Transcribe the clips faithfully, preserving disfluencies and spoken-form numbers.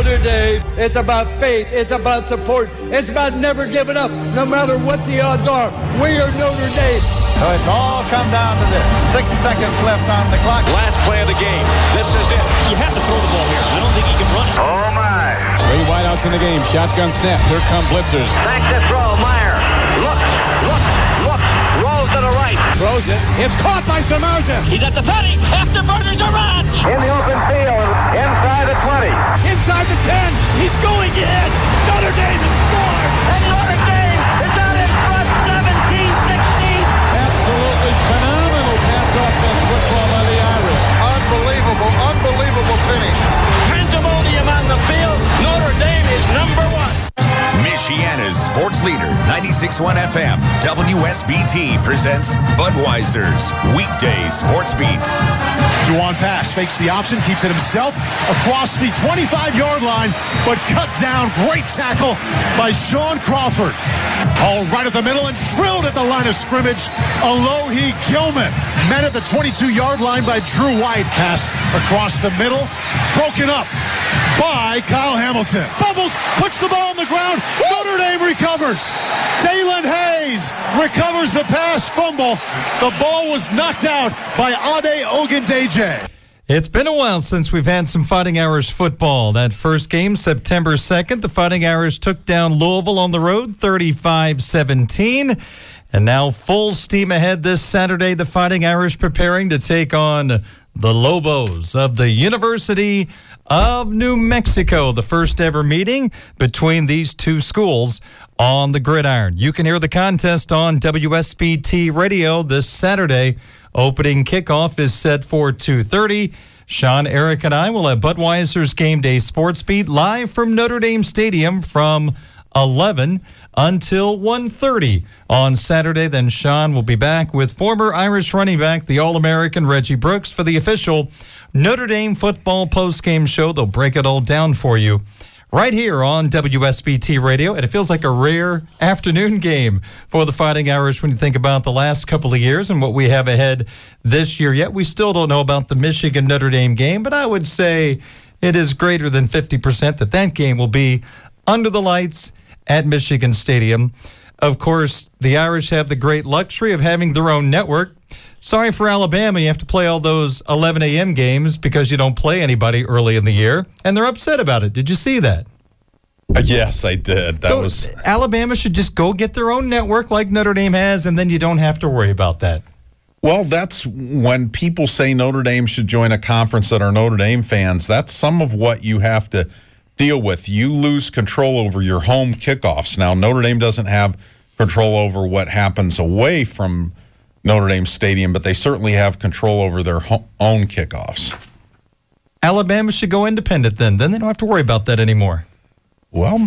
Notre Dame. It's about faith. It's about support. It's about never giving up, no matter what the odds are. We are Notre Dame. So it's all come down to this. Six seconds left on the clock. Last play of the game. This is it. You have to throw the ball here. I don't think he can run it. Oh, my. Three wideouts in the game. Shotgun snap. Here come blitzers. Back to throw. Meyer. Look, look, look. Rolls to the right. Throws it. It's caught by Samardzija. He's at the thirty. Afterburner Durant. In the open field. Inside the twenty. Inside the ten. He's going in. Notre Dame has scored. And Notre Dame is out in front seventeen sixteen. Absolutely phenomenal pass offense football by the Irish. Unbelievable, unbelievable finish. Pandemonium on the field. Notre Dame is number one. Michiana's sports leader, ninety-six point one F M, W S B T presents Budweiser's Weekday Sports Beat. Juwan pass, fakes the option, keeps it himself across the twenty-five-yard line, but cut down. Great tackle by Sean Crawford. All right at the middle and drilled at the line of scrimmage. Alohi Gilman met at the twenty-two-yard line by Drew White. Pass across the middle, broken up by Kyle Hamilton. Fumbles, puts the ball on the ground. Notre Dame recovers. Dalen Hayes recovers the pass fumble. The ball was knocked out by Ade Ogundeje. It's been a while since we've had some Fighting Irish football. That first game, September second, the Fighting Irish took down Louisville on the road, thirty-five seventeen. And now full steam ahead this Saturday, the Fighting Irish preparing to take on the Lobos of the University of New Mexico, the first ever meeting between these two schools on the gridiron. You can hear the contest on W S B T Radio this Saturday. Opening kickoff is set for two thirty. Sean, Eric, and I will have Budweiser's Game Day Sports Beat live from Notre Dame Stadium from eleven until one thirty on Saturday. Then Sean will be back with former Irish running back, the All-American Reggie Brooks, for the official Notre Dame football postgame show. They'll break it all down for you right here on W S B T Radio. And it feels like a rare afternoon game for the Fighting Irish when you think about the last couple of years and what we have ahead this year. Yet we still don't know about the Michigan-Notre Dame game, but I would say it is greater than fifty percent that that game will be under the lights at Michigan Stadium. Of course, the Irish have the great luxury of having their own network. Sorry for Alabama, you have to play all those eleven a.m. games because you don't play anybody early in the year, and they're upset about it. Did you see that? Uh, yes, I did. That so was Alabama should just go get their own network like Notre Dame has, and then you don't have to worry about that. Well, that's when people say Notre Dame should join a conference that are Notre Dame fans. That's some of what you have to deal with. You lose control over your home kickoffs. Now, Notre Dame doesn't have control over what happens away from Notre Dame Stadium, but they certainly have control over their ho- own kickoffs. Alabama should go independent then. Then they don't have to worry about that anymore. Well,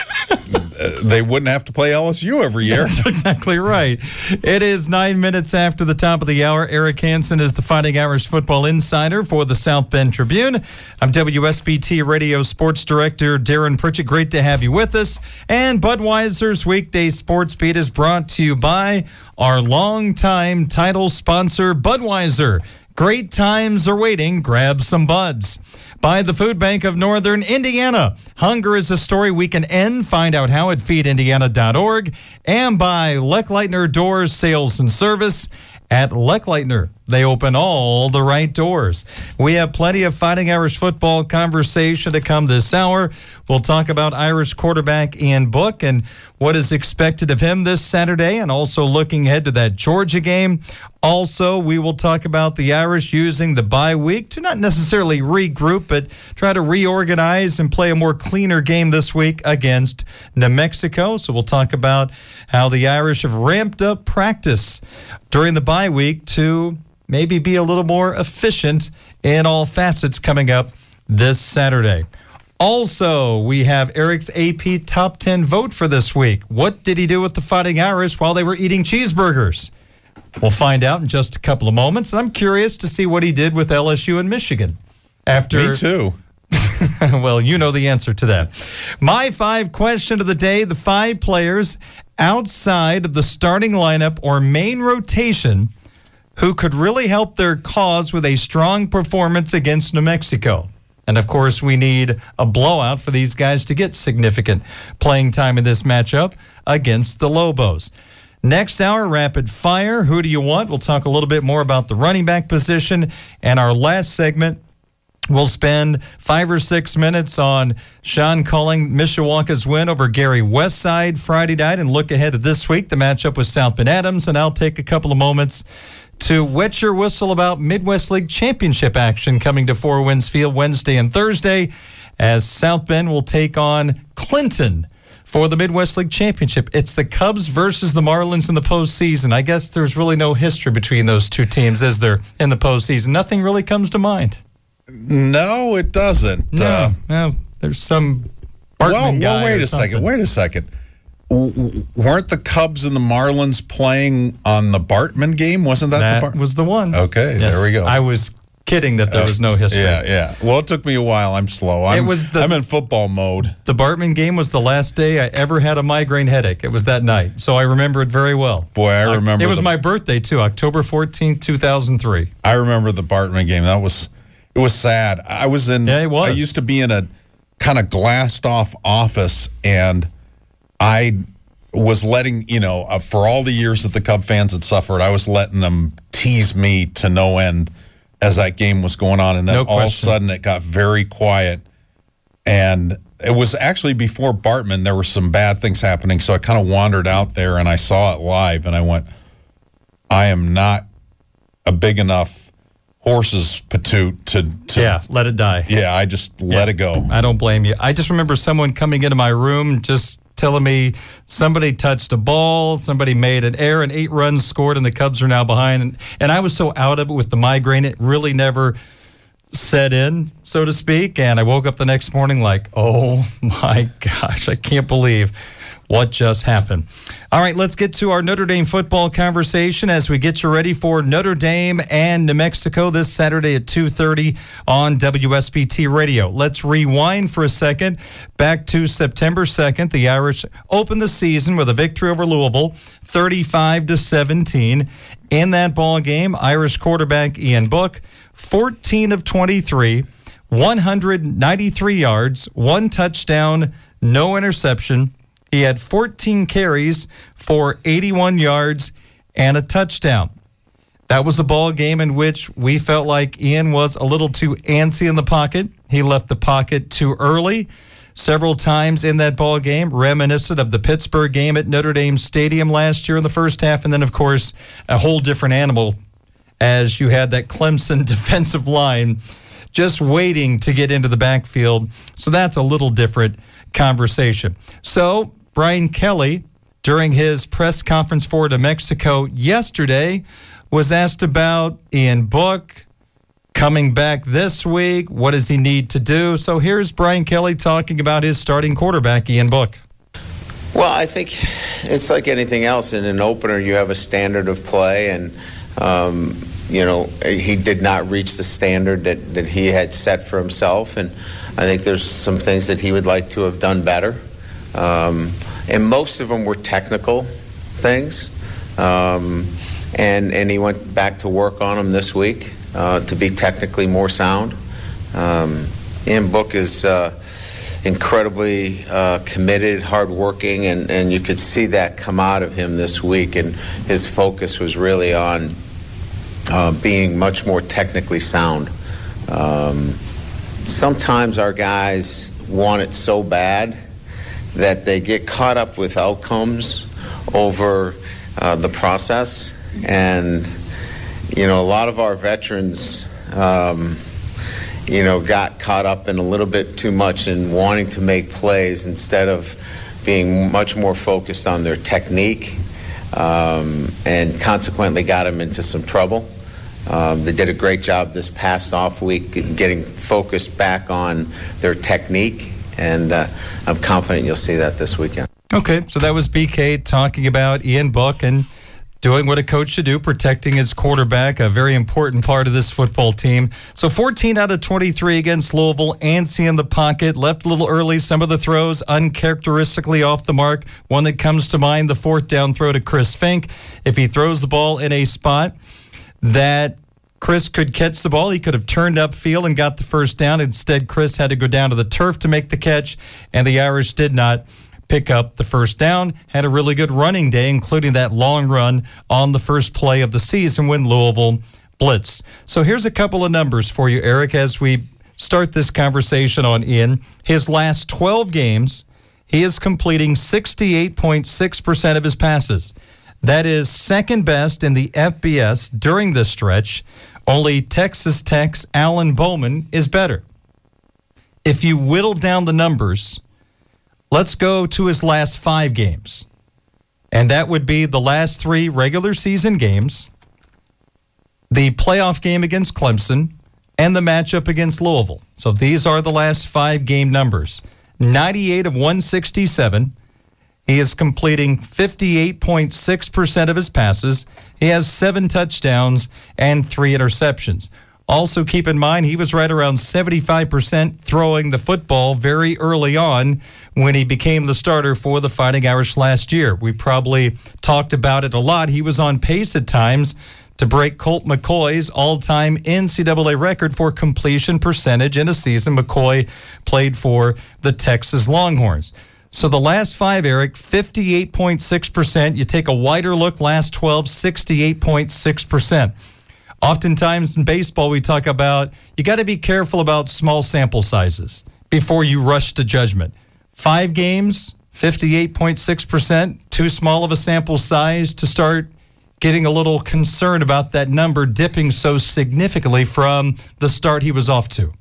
they wouldn't have to play L S U every year. That's exactly right. It is nine minutes after the top of the hour. Eric Hansen is the Fighting Irish football insider for the South Bend Tribune. I'm W S B T Radio Sports Director Darren Pritchett. Great to have you with us. And Budweiser's Weekday Sports Beat is brought to you by our longtime title sponsor, Budweiser. Great times are waiting. Grab some buds. By the Food Bank of Northern Indiana. Hunger is a story we can end. Find out how at feed indiana dot org. And by Lechleitner Doors Sales and Service. At Lechleitner, they open all the right doors. We have plenty of Fighting Irish football conversation to come this hour. We'll talk about Irish quarterback Ian Book and what is expected of him this Saturday, and also looking ahead to that Georgia game. Also, we will talk about the Irish using the bye week to not necessarily regroup, but try to reorganize and play a more cleaner game this week against New Mexico. So we'll talk about how the Irish have ramped up practice during the bye week to maybe be a little more efficient in all facets coming up this Saturday. Also, we have Eric's A P Top ten vote for this week. What did he do with the Fighting Irish while they were eating cheeseburgers? We'll find out in just a couple of moments. I'm curious to see what he did with L S U and Michigan. After Me too. Well, you know the answer to that. My five question of the day, the five players outside of the starting lineup or main rotation who could really help their cause with a strong performance against New Mexico. And, of course, we need a blowout for these guys to get significant playing time in this matchup against the Lobos. Next hour, rapid fire. Who do you want? We'll talk a little bit more about the running back position. And our last segment, we'll spend five or six minutes on Sean calling Mishawaka's win over Gary Westside Friday night and look ahead to this week, the matchup with South Bend Adams. And I'll take a couple of moments to wet your whistle about Midwest League Championship action coming to Four Winds Field Wednesday and Thursday as South Bend will take on Clinton for the Midwest League Championship. It's the Cubs versus the Marlins in the postseason. I guess there's really no history between those two teams as they're in the postseason. Nothing really comes to mind. No, it doesn't. No, uh, no there's some well, Bartman guy well, wait or a something. second. Wait a second. W- w- weren't the Cubs and the Marlins playing on the Bartman game? Wasn't that, That the Bar- was the one. Okay, Yes. there we go. I was kidding that there Uh, was no history. Yeah, yeah. Well, it took me a while. I'm slow. I'm, It was the- I'm in football mode. The Bartman game was the last day I ever had a migraine headache. It was that night, so I remember it very well. Boy, I remember It was the- my birthday, too, October fourteenth, two thousand three. I remember the Bartman game. That was it was sad. I was in Yeah, it was. I used to be in a kind of glassed off office, and I was letting, you know, uh, for all the years that the Cub fans had suffered, I was letting them tease me to no end as that game was going on, and then No all of a question. sudden it got very quiet. And it was actually before Bartman, there were some bad things happening, so I kind of wandered out there and I saw it live, and I went, I am not a big enough horse's patoot to, to Yeah, let it die. yeah, I just let Yeah. it go. I don't blame you. I just remember someone coming into my room just telling me somebody touched a ball, somebody made an error, and eight runs scored, and the Cubs are now behind. And, and I was so out of it with the migraine, it really never set in, so to speak. And I woke up the next morning like, oh my gosh, I can't believe what just happened. All right, let's get to our Notre Dame football conversation as we get you ready for Notre Dame and New Mexico this Saturday at two thirty on W S B T Radio. Let's rewind for a second back to September second. The Irish opened the season with a victory over Louisville, thirty-five to seventeen. In that ball game, Irish quarterback Ian Book, fourteen of twenty-three, one hundred ninety-three yards, one touchdown, no interception. He had fourteen carries for eighty-one yards and a touchdown. That was a ball game in which we felt like Ian was a little too antsy in the pocket. He left the pocket too early several times in that ball game, reminiscent of the Pittsburgh game at Notre Dame Stadium last year in the first half. And then, of course, a whole different animal as you had that Clemson defensive line just waiting to get into the backfield. So that's a little different conversation. So Brian Kelly, during his press conference for New Mexico yesterday, was asked about Ian Book coming back this week. What does he need to do? So here's Brian Kelly talking about his starting quarterback, Ian Book. Well, I think it's like anything else. In an opener, you have a standard of play, and um, you know, he did not reach the standard that, that he had set for himself, and I think there's some things that he would like to have done better. Um, and most of them were technical things. Um, and, and he went back to work on them this week uh, to be technically more sound. Um, Ian Book is uh, incredibly uh, committed, hardworking, and, and you could see that come out of him this week. And his focus was really on uh, being much more technically sound. Um, sometimes our guys want it so bad that they get caught up with outcomes over uh, the process. And, you know, a lot of our veterans, um, you know, got caught up in a little bit too much in wanting to make plays instead of being much more focused on their technique, um, and consequently got them into some trouble. Um, they did a great job this past off week getting focused back on their technique, and uh, I'm confident you'll see that this weekend. Okay, so that was B K talking about Ian Book and doing what a coach should do, protecting his quarterback, a very important part of this football team. So fourteen out of twenty-three against Louisville, antsy in the pocket, left a little early, some of the throws uncharacteristically off the mark. One that comes to mind, the fourth down throw to Chris Fink. If he throws the ball in a spot that Chris could catch the ball. He could have turned upfield and got the first down. Instead, Chris had to go down to the turf to make the catch, and the Irish did not pick up the first down. Had a really good running day, including that long run on the first play of the season when Louisville blitzed. So here's a couple of numbers for you, Eric, as we start this conversation on Ian. His last twelve games, he is completing sixty-eight point six percent of his passes. That is second best in the F B S during this stretch. Only Texas Tech's Alan Bowman is better. If you whittle down the numbers, let's go to his last five games. And that would be the last three regular season games, the playoff game against Clemson, and the matchup against Louisville. So these are the last five game numbers. ninety-eight of one sixty-seven. He is completing fifty-eight point six percent of his passes. He has seven touchdowns and three interceptions. Also keep in mind, he was right around seventy-five percent throwing the football very early on when he became the starter for the Fighting Irish last year. We probably talked about it a lot. He was on pace at times to break Colt McCoy's all-time N C double A record for completion percentage in a season. McCoy played for the Texas Longhorns. So the last five, Eric, fifty-eight point six percent. You take a wider look, last twelve, sixty-eight point six percent. Oftentimes in baseball, we talk about you got to be careful about small sample sizes before you rush to judgment. Five games, fifty-eight point six percent, too small of a sample size to start getting a little concerned about that number dipping so significantly from the start he was off to.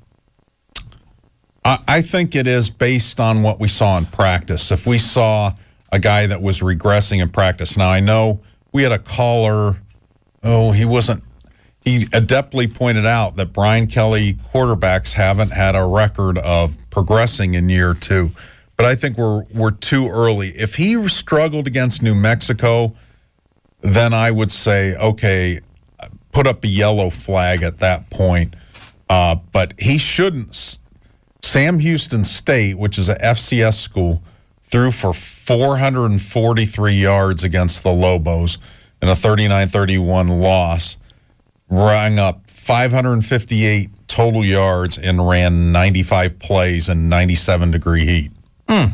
I think it is based on what we saw in practice. If we saw a guy that was regressing in practice. Now, I know we had a caller, oh, he wasn't, he adeptly pointed out that Brian Kelly quarterbacks haven't had a record of progressing in year two. But I think we're we're too early. If he struggled against New Mexico, then I would say, okay, put up a yellow flag at that point. Uh, but he shouldn't. Sam Houston State, which is a F C S school, threw for four hundred forty-three yards against the Lobos in a thirty-nine thirty-one loss, rang up five hundred fifty-eight total yards, and ran ninety-five plays in ninety-seven degree heat. Mm.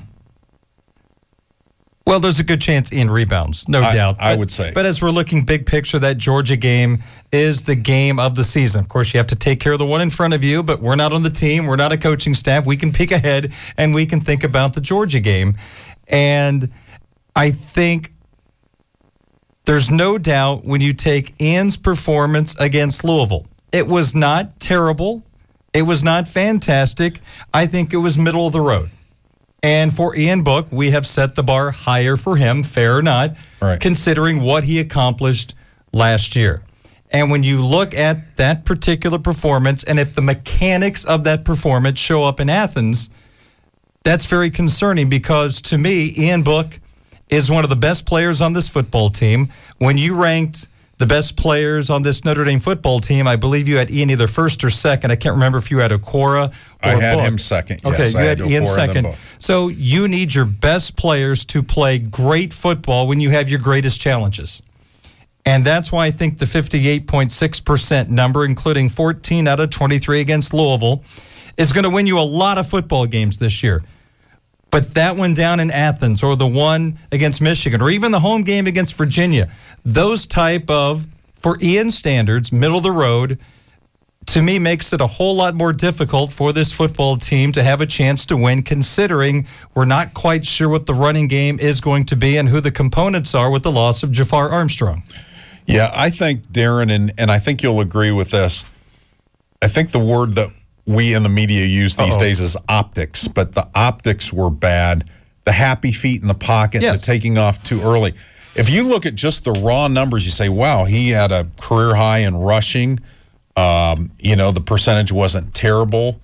Well, there's a good chance Ian rebounds, no I, doubt. I but, would say. But as we're looking big picture, that Georgia game is the game of the season. Of course, you have to take care of the one in front of you, but we're not on the team. We're not a coaching staff. We can peek ahead, and we can think about the Georgia game. And I think there's no doubt when you take Ian's performance against Louisville, it was not terrible. It was not fantastic. I think it was middle of the road. And for Ian Book, we have set the bar higher for him, fair or not, right, considering what he accomplished last year. And when you look at that particular performance, and if the mechanics of that performance show up in Athens, that's very concerning because, to me, Ian Book is one of the best players on this football team. When you ranked the best players on this Notre Dame football team, I believe you had Ian either first or second. I can't remember if you had Okora or I had Book. him second. Okay, yes, you I had, had Ian Okora, second. So you need your best players to play great football when you have your greatest challenges. And that's why I think the fifty-eight point six percent number, including fourteen out of twenty-three against Louisville, is going to win you a lot of football games this year. But that one down in Athens, or the one against Michigan, or even the home game against Virginia, those type of, for Ian standards, middle of the road, to me makes it a whole lot more difficult for this football team to have a chance to win, considering we're not quite sure what the running game is going to be and who the components are with the loss of Jafar Armstrong. Yeah, I think, Darren, and, and I think you'll agree with this, I think the word that we in the media use these Uh-oh. days is optics, but the optics were bad. The happy feet in the pocket, yes. the taking off too early. If you look at just the raw numbers, you say, wow, he had a career high in rushing. Um, you know, the percentage wasn't terrible.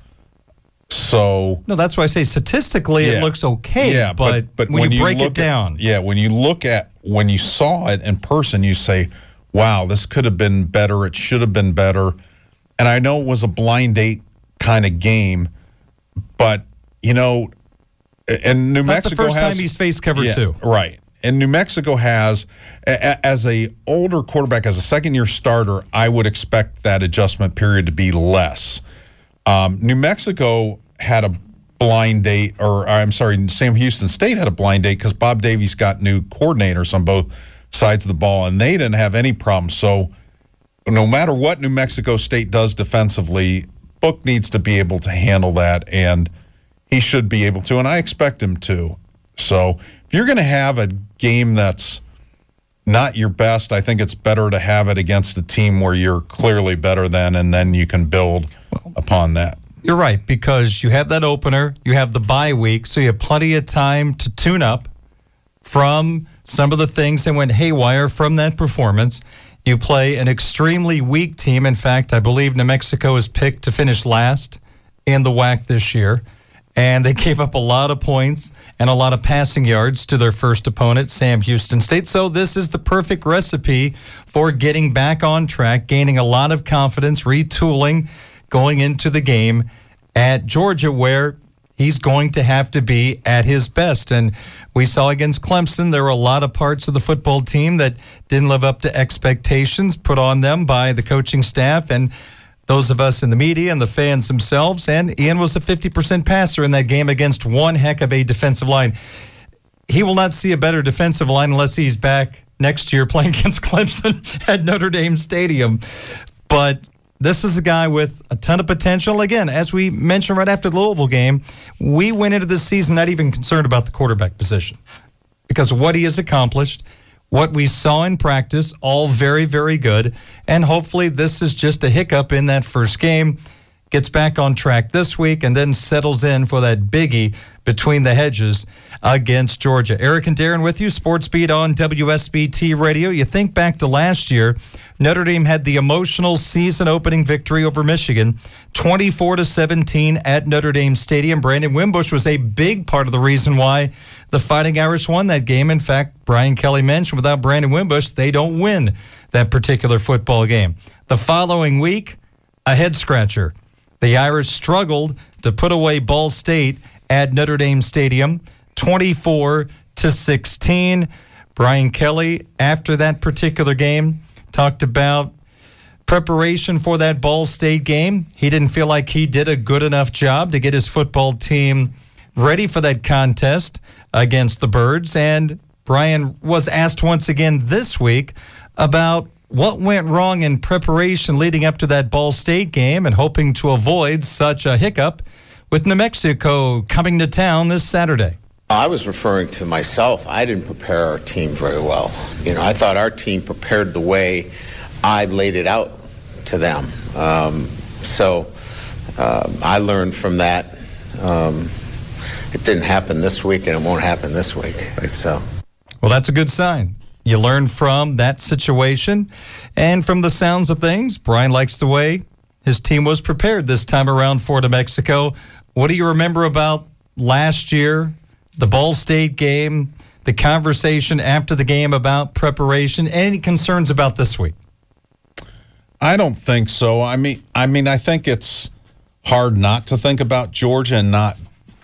So no, that's why I say statistically yeah. it looks okay. Yeah, but, but, but when, when you break you it down, at, yeah, when you look at when you saw it in person, you say, "Wow, this could have been better. It should have been better." And I know it was a blind date kind of game, but you know, and New it's Mexico not the first has, time he's faced cover yeah, two, right? and New Mexico has, a, as a older quarterback, as a second-year starter, I would expect that adjustment period to be less. Um, New Mexico had a blind date, or I'm sorry, Sam Houston State had a blind date because Bob Davies got new coordinators on both sides of the ball, and they didn't have any problems. So no matter what New Mexico State does defensively, Book needs to be able to handle that, and he should be able to, and I expect him to. So if you're going to have a game that's not your best, I think it's better to have it against a team where you're clearly better than, and then you can build well, upon that. You're right, because you have that opener, you have the bye week, so you have plenty of time to tune up from some of the things that went haywire from that performance. You play an extremely weak team. In fact, I believe New Mexico is picked to finish last in the W A C this year. And they gave up a lot of points and a lot of passing yards to their first opponent, Sam Houston State. So this is the perfect recipe for getting back on track, gaining a lot of confidence, retooling, going into the game at Georgia, where he's going to have to be at his best. And we saw against Clemson, there were a lot of parts of the football team that didn't live up to expectations put on them by the coaching staff and those of us in the media and the fans themselves. And Ian was a fifty percent passer in that game against one heck of a defensive line. He will not see a better defensive line unless he's back next year playing against Clemson at Notre Dame Stadium. But this is a guy with a ton of potential. Again, as we mentioned right after the Louisville game, we went into this season not even concerned about the quarterback position because of what he has accomplished, what we saw in practice, all very, very good. And hopefully this is just a hiccup in that first game, gets back on track this week, and then settles in for that biggie between the hedges against Georgia. Eric and Darren with you, Sports Beat on W S B T Radio. You think back to last year, Notre Dame had the emotional season-opening victory over Michigan, twenty-four to seventeen at Notre Dame Stadium. Brandon Wimbush was a big part of the reason why the Fighting Irish won that game. In fact, Brian Kelly mentioned without Brandon Wimbush, they don't win that particular football game. The following week, a head-scratcher. The Irish struggled to put away Ball State at Notre Dame Stadium, twenty-four to sixteen. Brian Kelly, after that particular game, talked about preparation for that Ball State game. He didn't feel like he did a good enough job to get his football team ready for that contest against the Birds. And Brian was asked once again this week about what went wrong in preparation leading up to that Ball State game and hoping to avoid such a hiccup with New Mexico coming to town this Saturday. I was referring to myself. I didn't prepare our team very well. You know, I thought our team prepared the way I laid it out to them. Um, so uh, I learned from that. Um, it didn't happen this week, and it won't happen this week. So, well, that's a good sign. You learn from that situation, and from the sounds of things, Brian likes the way his team was prepared this time around for New Mexico. What do you remember about last year, the Ball State game, the conversation after the game about preparation? Any concerns about this week? I don't think so. I mean, I mean, I think it's hard not to think about Georgia and not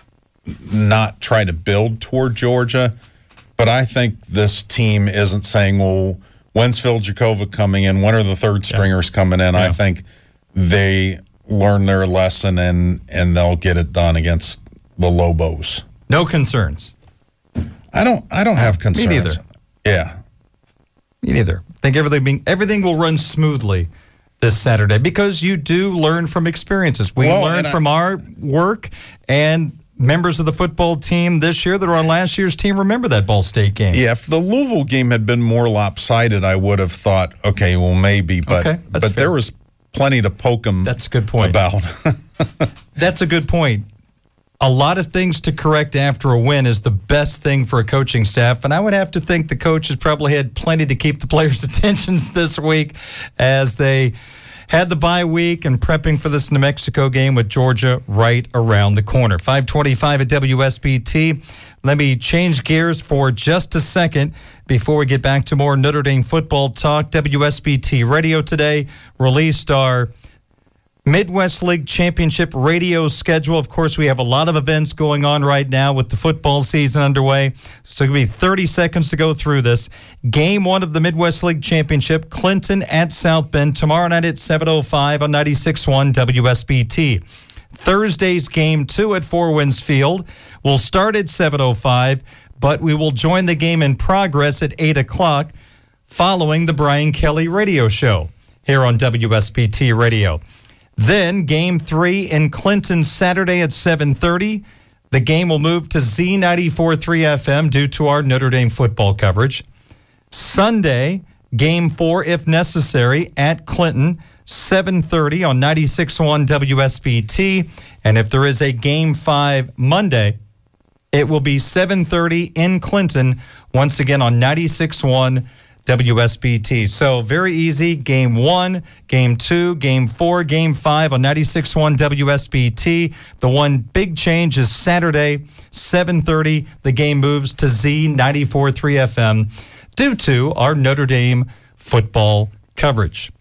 not try to build toward Georgia. But I think this team isn't saying, well, when's Phil Jacoba coming in? When are the third stringers yeah. coming in? Yeah. I think they learn their lesson and, and they'll get it done against the Lobos. No concerns. I don't I don't have concerns. Me neither. Yeah. Me neither. I think everything being, everything will run smoothly this Saturday because you do learn from experiences. We well, learn from I, our work, and members of the football team this year that are on last year's team remember that Ball State game. Yeah, if the Louisville game had been more lopsided, I would have thought, okay, well, maybe. But okay, but fair. There was plenty to poke them That's a good point. about. That's a good point. A lot of things to correct after a win is the best thing for a coaching staff, and I would have to think the coaches probably had plenty to keep the players' attentions this week as they had the bye week and prepping for this New Mexico game with Georgia right around the corner. five twenty-five at W S B T. Let me change gears for just a second before we get back to more Notre Dame football talk. W S B T Radio today released our Midwest League Championship radio schedule. Of course, we have a lot of events going on right now with the football season underway. So it'll be thirty seconds to go through this. Game one of the Midwest League Championship, Clinton at South Bend, tomorrow night at seven oh five on ninety-six point one W S B T. Thursday's game two at Four Winds Field will start at seven oh five, but we will join the game in progress at eight o'clock following the Brian Kelly radio show here on W S B T Radio. Then, Game three in Clinton Saturday at seven thirty. The game will move to Z ninety-four point three F M due to our Notre Dame football coverage. Sunday, Game four, if necessary, at Clinton, seven thirty on ninety-six point one W S B T. And if there is a Game five Monday, it will be seven thirty in Clinton, once again on ninety-six point one W S B T. So very easy. Game one, game two, game four, game five on ninety-six point one W S B T. The one big change is Saturday, seven thirty. The game moves to Z ninety-four point three F M due to our Notre Dame football coverage.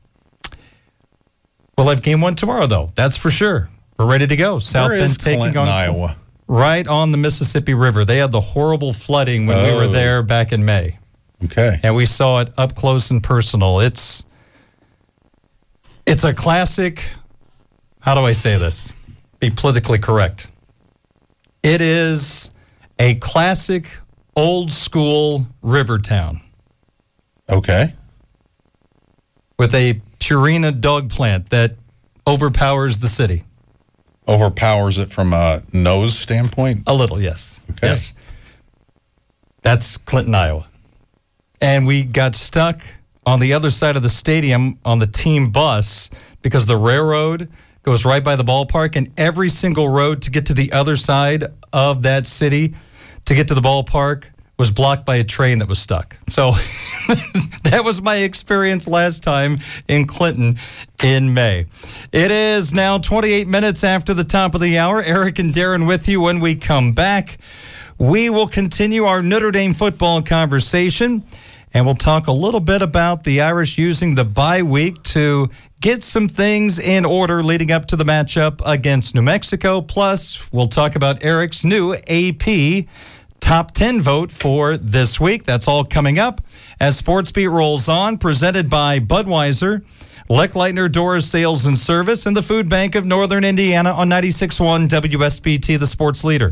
We'll have game one tomorrow, though. That's for sure. We're ready to go. South Where Bend is taking Clinton, on Iowa? Right on the Mississippi River. They had the horrible flooding when Oh. we were there back in May. Okay. And we saw it up close and personal. It's it's a classic, how do I say this? Be politically correct. It is a classic old school river town. Okay. With a Purina dog plant that overpowers the city. Overpowers it from a nose standpoint? A little, yes. Okay. Yes. That's Clinton, Iowa. And we got stuck on the other side of the stadium on the team bus because the railroad goes right by the ballpark, and every single road to get to the other side of that city to get to the ballpark was blocked by a train that was stuck. So that was my experience last time in Clinton in May. It is now twenty-eight minutes after the top of the hour. Eric and Darren with you. When we come back, we will continue our Notre Dame football conversation. And we'll talk a little bit about the Irish using the bye week to get some things in order leading up to the matchup against New Mexico. Plus, we'll talk about Eric's new A P top ten vote for this week. That's all coming up as Sports Beat rolls on, presented by Budweiser, Leckleitner Doors Sales and Service, and the Food Bank of Northern Indiana on ninety-six point one W S B T, the sports leader.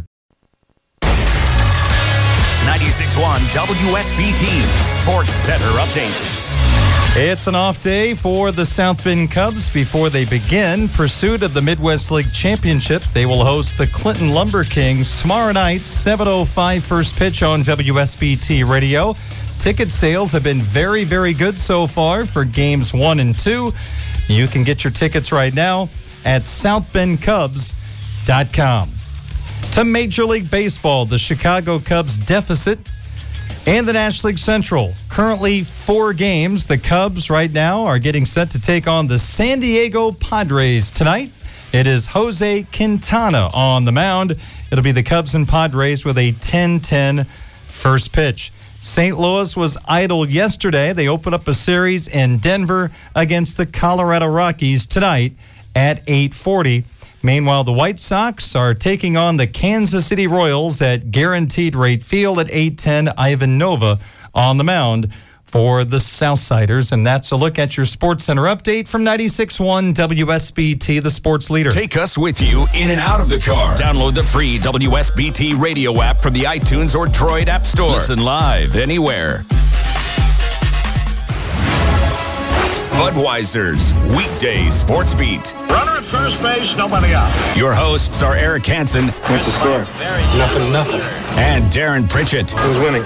ninety-six point one W S B T Sports Center update. It's an off day for the South Bend Cubs before they begin pursuit of the Midwest League Championship. They will host the Clinton Lumber Kings tomorrow night, seven oh five first pitch on W S B T Radio. Ticket sales have been very, very good so far for games one and two. You can get your tickets right now at south bend cubs dot com. To Major League Baseball, the Chicago Cubs deficit and the National League Central. Currently four games. The Cubs right now are getting set to take on the San Diego Padres tonight. It is Jose Quintana on the mound. It'll be the Cubs and Padres with a ten ten first pitch. Saint Louis was idle yesterday. They open up a series in Denver against the Colorado Rockies tonight at eight forty. Meanwhile, the White Sox are taking on the Kansas City Royals at Guaranteed Rate Field at eight ten. Ivan Nova on the mound for the Southsiders. And that's a look at your Sports Center update from ninety-six point one W S B T, the sports leader. Take us with you in and out of the car. Download the free W S B T radio app from the iTunes or Droid App Store. Listen live anywhere. Budweiser's Weekday Sports Beat. Runner at first base, nobody out. Your hosts are Eric Hansen. What's the score? Nothing, nothing. And Darren Pritchett. Who's winning?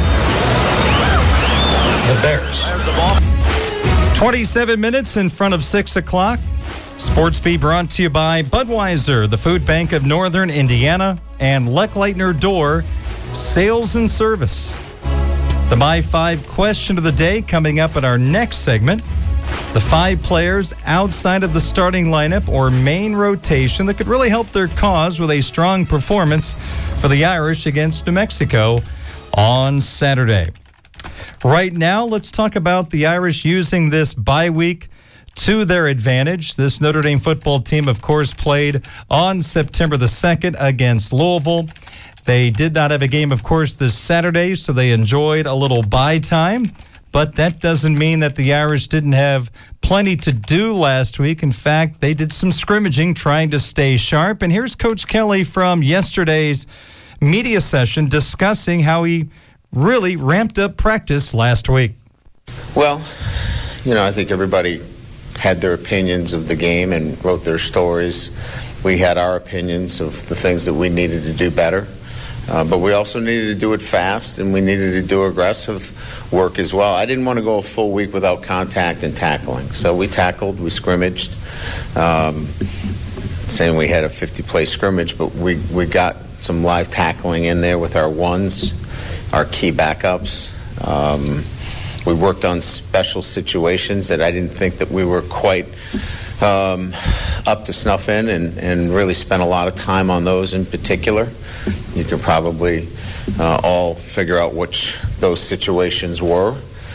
The Bears. twenty-seven minutes in front of six o'clock. Sports Beat brought to you by Budweiser, the Food Bank of Northern Indiana, and Leckleitner Door Sales and Service. The My Five question of the day coming up in our next segment. The five players outside of the starting lineup or main rotation that could really help their cause with a strong performance for the Irish against New Mexico on Saturday. Right now, let's talk about the Irish using this bye week to their advantage. This Notre Dame football team, of course, played on September the second against Louisville. They did not have a game, of course, this Saturday, so they enjoyed a little bye time. But that doesn't mean that the Irish didn't have plenty to do last week. In fact, they did some scrimmaging trying to stay sharp. And here's Coach Kelly from yesterday's media session discussing how he really ramped up practice last week. Well, you know, I think everybody had their opinions of the game and wrote their stories. We had our opinions of the things that we needed to do better. Uh, but we also needed to do it fast, and we needed to do aggressive work as well. I didn't want to go a full week without contact and tackling. So we tackled, we scrimmaged. Um, saying we had a fifty-play scrimmage, but we, we got some live tackling in there with our ones, our key backups. Um, we worked on special situations that I didn't think that we were quite um, up to snuff in, and, and really spent a lot of time on those in particular. You could probably uh, all figure out which those situations were,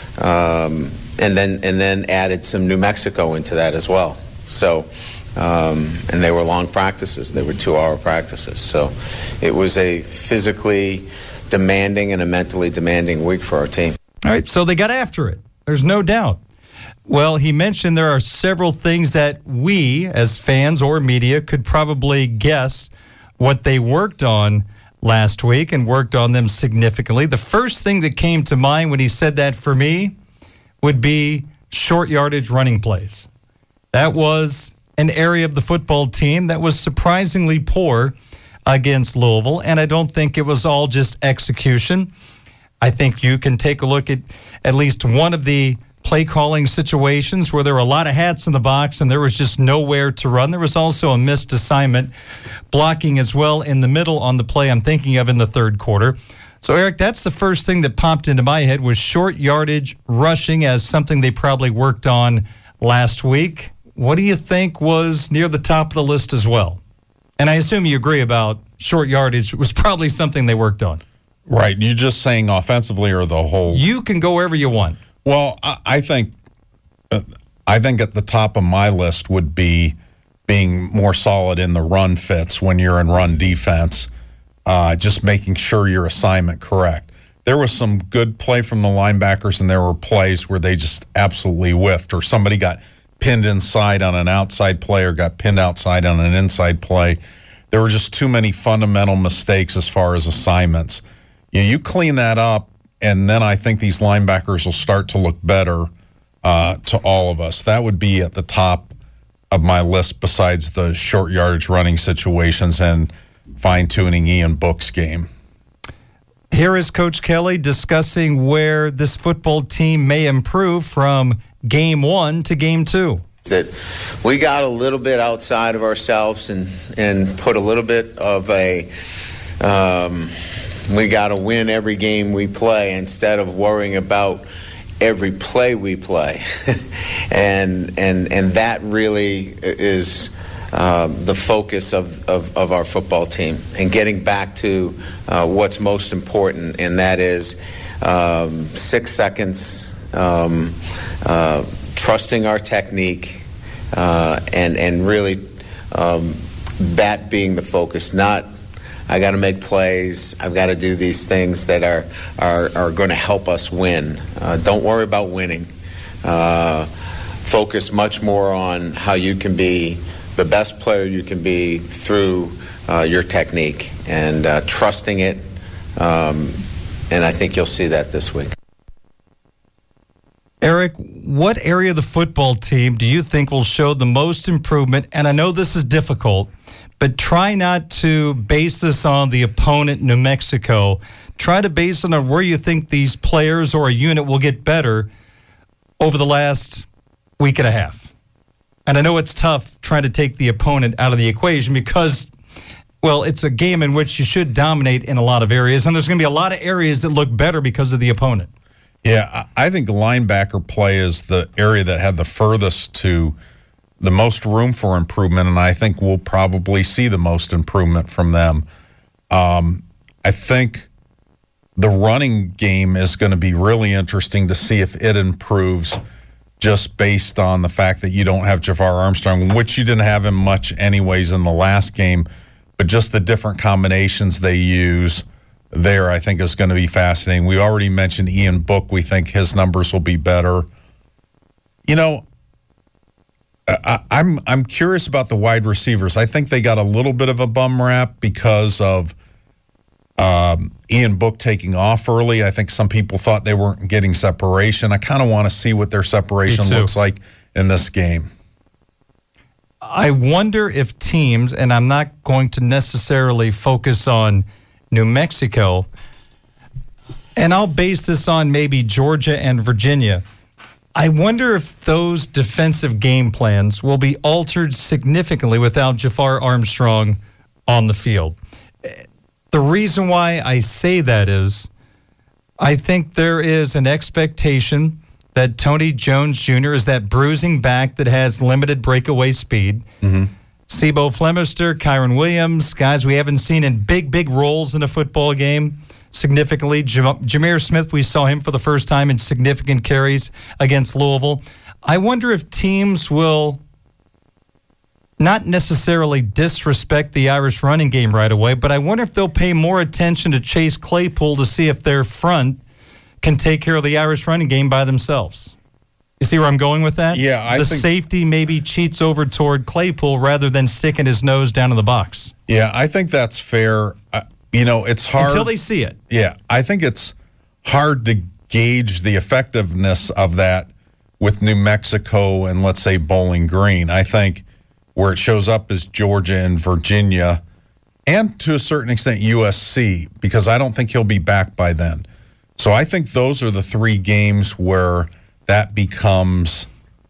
um, and then and then added some New Mexico into that as well. So, um, and they were long practices; they were two-hour practices. So, it was a physically demanding and a mentally demanding week for our team. All right, so they got after it. There's no doubt. Well, he mentioned there are several things that we, as fans or media, could probably guess what they worked on last week, and worked on them significantly. The first thing that came to mind when he said that for me would be short yardage running plays. That was an area of the football team that was surprisingly poor against Louisville, and I don't think it was all just execution. I think you can take a look at at least one of the play calling situations where there were a lot of hats in the box and there was just nowhere to run. There was also a missed assignment blocking as well in the middle on the play I'm thinking of in the third quarter. So, Eric, that's the first thing that popped into my head was short yardage rushing as something they probably worked on last week. What do you think was near the top of the list as well? And I assume you agree about short yardage was probably something they worked on. Right. You're just saying offensively or the whole? You can go wherever you want. Well, I think uh, I think at the top of my list would be being more solid in the run fits when you're in run defense, uh, just making sure your assignment correct. There was some good play from the linebackers, and there were plays where they just absolutely whiffed, or somebody got pinned inside on an outside play or got pinned outside on an inside play. There were just too many fundamental mistakes as far as assignments. You know, you clean that up, and then I think these linebackers will start to look better uh, to all of us. That would be at the top of my list besides the short yardage running situations and fine-tuning Ian Book's game. Here is Coach Kelly discussing where this football team may improve from game one to game two. That we got a little bit outside of ourselves and, and put a little bit of a... Um, we got to win every game we play instead of worrying about every play we play. and and and that really is uh, the focus of, of, of our football team, and getting back to uh, what's most important, and that is um, six seconds, um, uh, trusting our technique, uh, and, and really um, that being the focus, not I got to make plays. I've got to do these things that are are, are going to help us win. Uh, don't worry about winning. Uh, focus much more on how you can be the best player you can be through uh, your technique and uh, trusting it. Um, and I think you'll see that this week. Eric, what area of the football team do you think will show the most improvement? And I know this is difficult, but try not to base this on the opponent, New Mexico. Try to base it on where you think these players or a unit will get better over the last week and a half. And I know it's tough trying to take the opponent out of the equation because, well, it's a game in which you should dominate in a lot of areas, and there's going to be a lot of areas that look better because of the opponent. Yeah, I think linebacker play is the area that had the furthest to the most room for improvement, and I think we'll probably see the most improvement from them. Um, I think the running game is going to be really interesting to see if it improves just based on the fact that you don't have Jafar Armstrong, which you didn't have him much anyways in the last game, but just the different combinations they use there, I think, is going to be fascinating. We already mentioned Ian Book. We think his numbers will be better. You know, I, I'm I'm curious about the wide receivers. I think they got a little bit of a bum rap because of um, Ian Book taking off early. I think some people thought they weren't getting separation. I kind of want to see what their separation looks like in this game. I wonder if teams, and I'm not going to necessarily focus on New Mexico, and I'll base this on maybe Georgia and Virginia. I wonder if those defensive game plans will be altered significantly without Jafar Armstrong on the field. The reason why I say that is I think there is an expectation that Tony Jones Junior is that bruising back that has limited breakaway speed. Mm-hmm. Sebo Flemister, Kyron Williams, guys we haven't seen in big, big roles in a football game significantly. Jam- Jameer Smith, we saw him for the first time in significant carries against Louisville. I wonder if teams will not necessarily disrespect the Irish running game right away, but I wonder if they'll pay more attention to Chase Claypool to see if their front can take care of the Irish running game by themselves. You see where I'm going with that? Yeah, I the think safety maybe cheats over toward Claypool rather than sticking his nose down in the box. Yeah, I think that's fair. Uh, you know, it's hard until they see it. Yeah, I think it's hard to gauge the effectiveness of that with New Mexico and, let's say, Bowling Green. I think where it shows up is Georgia and Virginia, and to a certain extent U S C, because I don't think he'll be back by then. So I think those are the three games where that becomes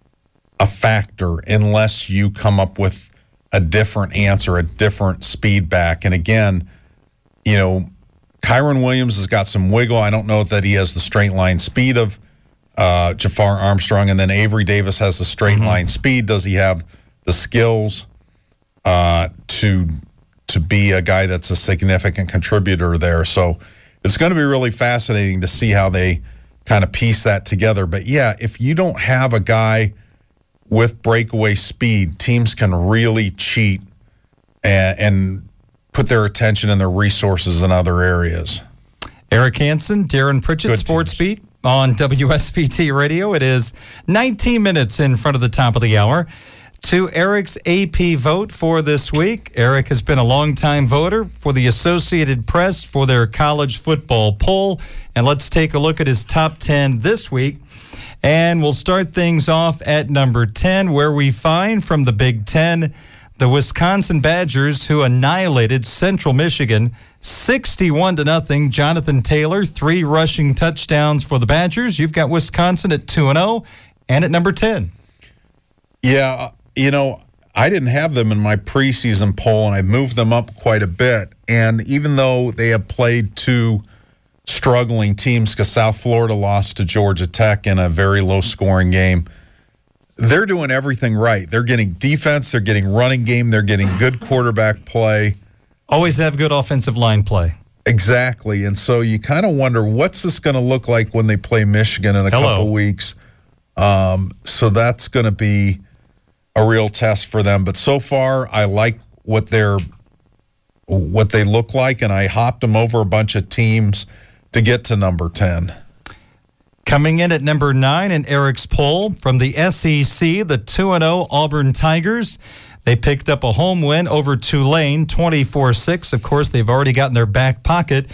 a factor unless you come up with a different answer, a different speed back. And again, you know, Kyron Williams has got some wiggle. I don't know that he has the straight line speed of uh, Jafar Armstrong. And then Avery Davis has the straight mm-hmm. line speed. Does he have the skills uh, to to be a guy that's a significant contributor there? So it's going to be really fascinating to see how they kind of piece that together. But yeah, if you don't have a guy with breakaway speed, teams can really cheat and, and put their attention and their resources in other areas. Eric Hansen, Darren Pritchett, Good Sports teams. Beat on W S B T Radio. It is nineteen minutes in front of the top of the hour. To Eric's A P vote for this week. Eric has been a longtime voter for the Associated Press for their college football poll. And let's take a look at his top ten this week. And we'll start things off at number ten, where we find from the Big Ten the Wisconsin Badgers, who annihilated Central Michigan sixty-one to nothing. Jonathan Taylor, three rushing touchdowns for the Badgers. You've got Wisconsin at two and oh and at number ten. Yeah, you know, I didn't have them in my preseason poll, and I moved them up quite a bit. And even though they have played two struggling teams, because South Florida lost to Georgia Tech in a very low-scoring game, they're doing everything right. They're getting defense, they're getting running game, they're getting good quarterback play. Always have good offensive line play. Exactly. And so you kind of wonder, what's this going to look like when they play Michigan in a Hello. couple weeks? Um, so that's going to be a real test for them. But so far, I like what they're what they look like, and I hopped them over a bunch of teams to get to number ten. Coming in at number nine in Eric's poll from the S E C, the two and oh Auburn Tigers. They picked up a home win over Tulane, twenty-four six. Of course, they've already got in their back pocket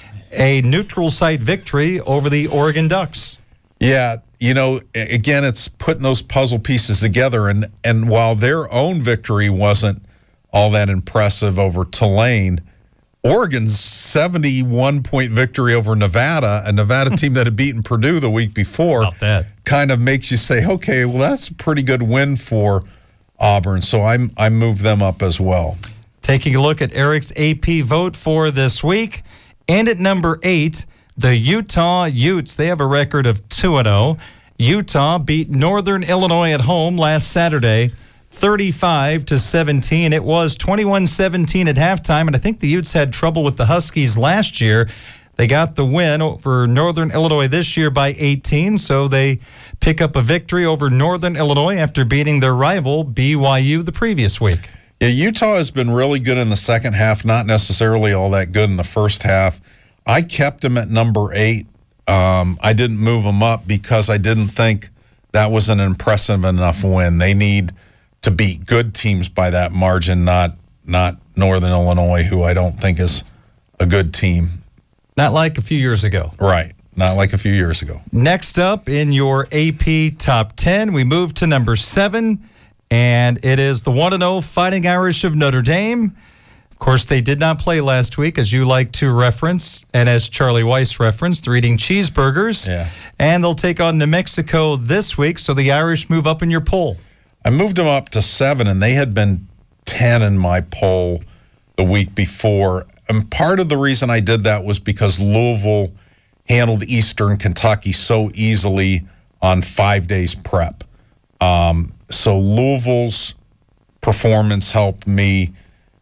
a neutral site victory over the Oregon Ducks. Yeah, you know, again, it's putting those puzzle pieces together. And, and while their own victory wasn't all that impressive over Tulane, Oregon's seventy-one point victory over Nevada, a Nevada team that had beaten Purdue the week before, kind of makes you say, okay, well, that's a pretty good win for Auburn. So I'm, I moved them up as well. Taking a look at Eric's A P vote for this week. And at number eight, the Utah Utes. They have a record of two and oh. Utah beat Northern Illinois at home last Saturday, thirty-five to seventeen. It was twenty-one seventeen at halftime, and I think the Utes had trouble with the Huskies last year. They got the win over Northern Illinois this year by eighteen, so they pick up a victory over Northern Illinois after beating their rival B Y U the previous week. Yeah, Utah has been really good in the second half, not necessarily all that good in the first half. I kept them at number eight. Um, I didn't move them up because I didn't think that was an impressive enough win. They need to beat good teams by that margin, not not Northern Illinois, who I don't think is a good team. Not like a few years ago. Right, not like a few years ago. Next up in your A P Top ten, we move to number seven, and it is the one and oh Fighting Irish of Notre Dame. Of course, they did not play last week, as you like to reference, and as Charlie Weiss referenced, they're eating cheeseburgers. Yeah. And they'll take on New Mexico this week, so the Irish move up in your poll. I moved them up to seven, and they had been ten in my poll the week before. And part of the reason I did that was because Louisville handled Eastern Kentucky so easily on five days prep. Um, so Louisville's performance helped me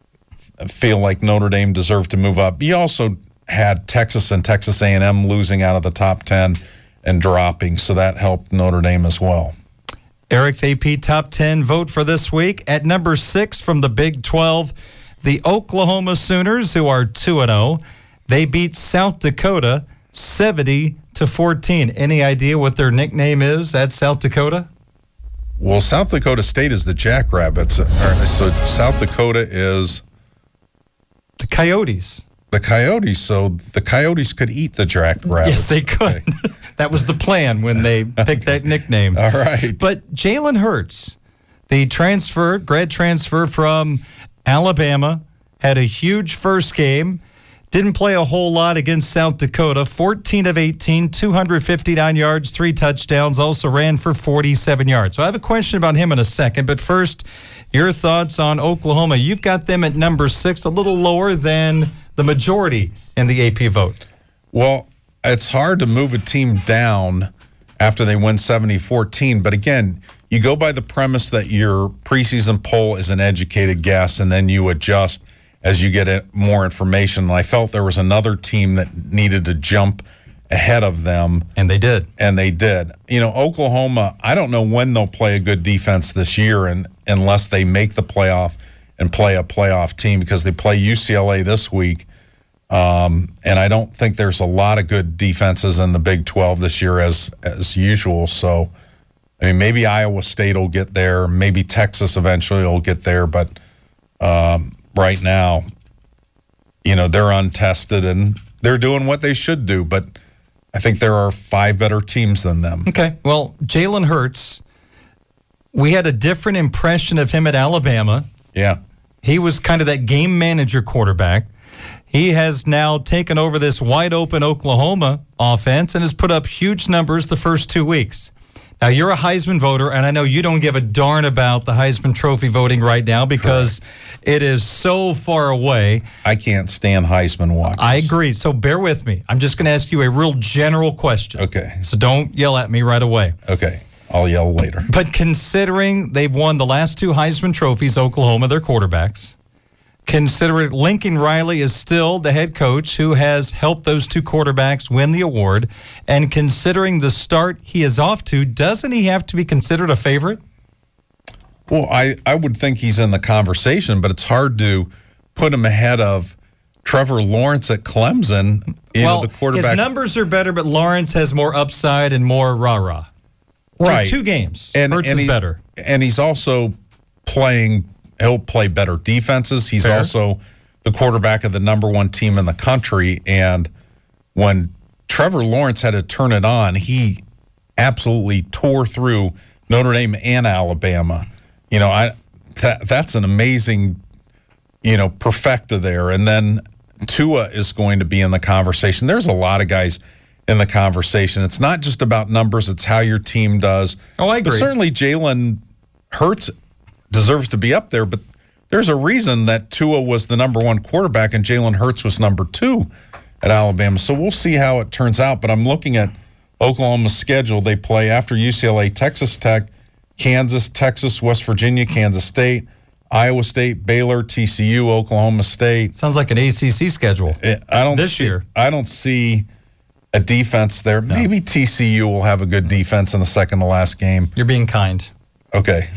feel like Notre Dame deserved to move up. You also had Texas and Texas A and M losing out of the top ten and dropping, so that helped Notre Dame as well. Eric's A P Top ten vote for this week. At number six from the Big twelve, the Oklahoma Sooners, who are two and oh. They beat South Dakota seventy to fourteen. Any idea what their nickname is at South Dakota? Well, South Dakota State is the Jackrabbits. So South Dakota is the Coyotes. The Coyotes. So the Coyotes could eat the Jackrabbits. Yes, they could. Okay. That was the plan when they picked that nickname. All right. But Jalen Hurts, the transfer, grad transfer from Alabama, had a huge first game. Didn't play a whole lot against South Dakota. fourteen of eighteen, two hundred fifty-nine yards, three touchdowns. Also ran for forty-seven yards. So I have a question about him in a second. But first, your thoughts on Oklahoma. You've got them at number six, a little lower than the majority in the A P vote. Well, it's hard to move a team down after they win seventy fourteen. But again, you go by the premise that your preseason poll is an educated guess, and then you adjust as you get more information. And I felt there was another team that needed to jump ahead of them. And they did. And they did. You know, Oklahoma, I don't know when they'll play a good defense this year and unless they make the playoff and play a playoff team, because they play U C L A this week. Um, and I don't think there's a lot of good defenses in the Big twelve this year as as usual. So, I mean, maybe Iowa State will get there. Maybe Texas eventually will get there. But um, right now, you know, they're untested and they're doing what they should do. But I think there are five better teams than them. Okay. Well, Jalen Hurts, we had a different impression of him at Alabama. Yeah. He was kind of that game manager quarterback. He has now taken over this wide-open Oklahoma offense and has put up huge numbers the first two weeks. Now, you're a Heisman voter, and I know you don't give a darn about the Heisman Trophy voting right now because Correct. It is so far away. I can't stand Heisman watchers. I agree, so bear with me. I'm just going to ask you a real general question. Okay. So don't yell at me right away. Okay. I'll yell later. But considering they've won the last two Heisman trophies, Oklahoma, their quarterbacks, considering Lincoln Riley is still the head coach who has helped those two quarterbacks win the award, and considering the start he is off to, doesn't he have to be considered a favorite? Well, I, I would think he's in the conversation, but it's hard to put him ahead of Trevor Lawrence at Clemson. You well, know, the quarterback. His numbers are better, but Lawrence has more upside and more rah-rah. Right. Two games. And, Hurts and is he, better. And he's also playing, he'll play better defenses. He's Fair. also the quarterback of the number one team in the country. And when Trevor Lawrence had to turn it on, he absolutely tore through Notre Dame and Alabama. You know, I that, that's an amazing, you know, perfecta there. And then Tua is going to be in the conversation. There's a lot of guys in the conversation. It's not just about numbers, it's how your team does. Oh, I agree. But certainly Jalen Hurts deserves to be up there, but there's a reason that Tua was the number one quarterback and Jalen Hurts was number two at Alabama. So we'll see how it turns out, but I'm looking at Oklahoma's schedule. They play after U C L A, Texas Tech, Kansas, Texas, West Virginia, Kansas State, Iowa State, Baylor, T C U, Oklahoma State. Sounds like an A C C schedule. I don't this see, year. I don't see a defense there. No. Maybe T C U will have a good defense in the second to last game. You're being kind. Okay.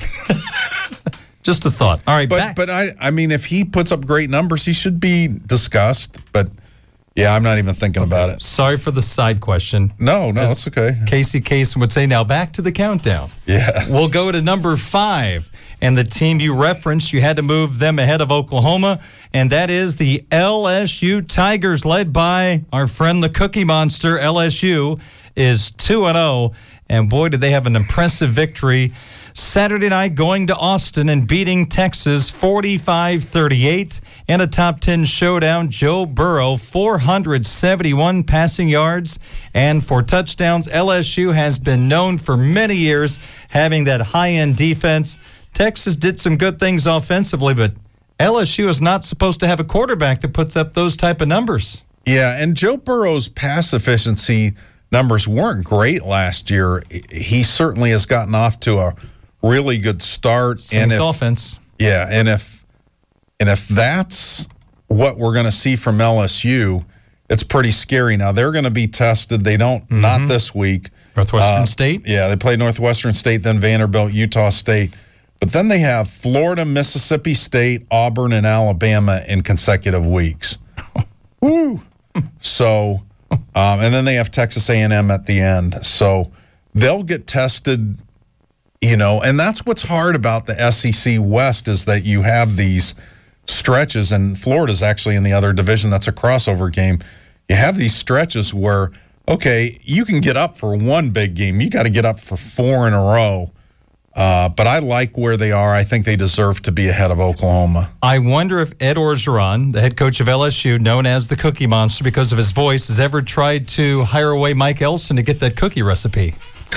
Just a thought. All right, but back. but I I mean, if he puts up great numbers, he should be discussed. But yeah, I'm not even thinking okay. about it. Sorry for the side question. No, no, As it's okay. Casey Kasem would say, now back to the countdown. Yeah. We'll go to number five. And the team you referenced, you had to move them ahead of Oklahoma, and that is the L S U Tigers, led by our friend the Cookie Monster. L S U is two and oh, and boy, did they have an impressive victory Saturday night, going to Austin and beating Texas forty-five thirty-eight in a top ten showdown. Joe Burrow, four hundred seventy-one passing yards, and for touchdowns. L S U has been known for many years having that high-end defense. Texas did some good things offensively, but L S U is not supposed to have a quarterback that puts up those type of numbers. Yeah, and Joe Burrow's pass efficiency numbers weren't great last year. He certainly has gotten off to a really good start. Saints and if, offense. Yeah, and if and if that's what we're going to see from L S U, it's pretty scary. Now, they're going to be tested. They don't, mm-hmm. not this week. Northwestern uh, State? Yeah, they play Northwestern State, then Vanderbilt, Utah State. But then they have Florida, Mississippi State, Auburn, and Alabama in consecutive weeks. Woo! So, um, and then they have Texas A and M at the end. So they'll get tested, you know, and that's what's hard about the S E C West is that you have these stretches, and Florida's actually in the other division. That's a crossover game. You have these stretches where, okay, you can get up for one big game. You got to get up for four in a row. Uh, but I like where they are. I think they deserve to be ahead of Oklahoma. I wonder if Ed Orgeron, the head coach of L S U, known as the Cookie Monster because of his voice, has ever tried to hire away Mike Elson to get that cookie recipe.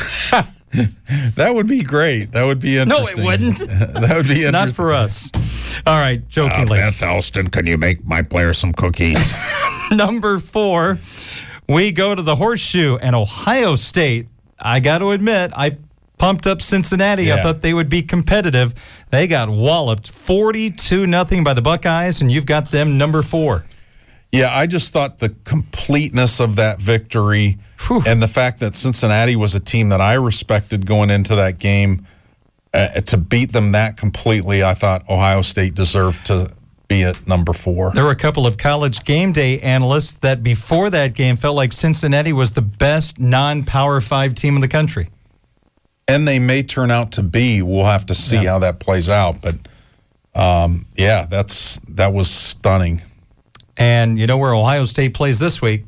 That would be great. That would be interesting. No, it wouldn't. That would be interesting. Not for us. All right, jokingly. Uh, Beth Elston, can you make my player some cookies? Number four, we go to the Horseshoe and Ohio State. I got to admit, I pumped up Cincinnati. Yeah. I thought they would be competitive. They got walloped forty-two nothing by the Buckeyes, and you've got them number four. Yeah, I just thought the completeness of that victory Whew. and the fact that Cincinnati was a team that I respected going into that game, uh, to beat them that completely, I thought Ohio State deserved to be at number four. There were a couple of College Game Day analysts that before that game felt like Cincinnati was the best non-Power Five team in the country. And they may turn out to be. We'll have to see yeah. how that plays out. But, um, yeah, that's that was stunning. And you know where Ohio State plays this week?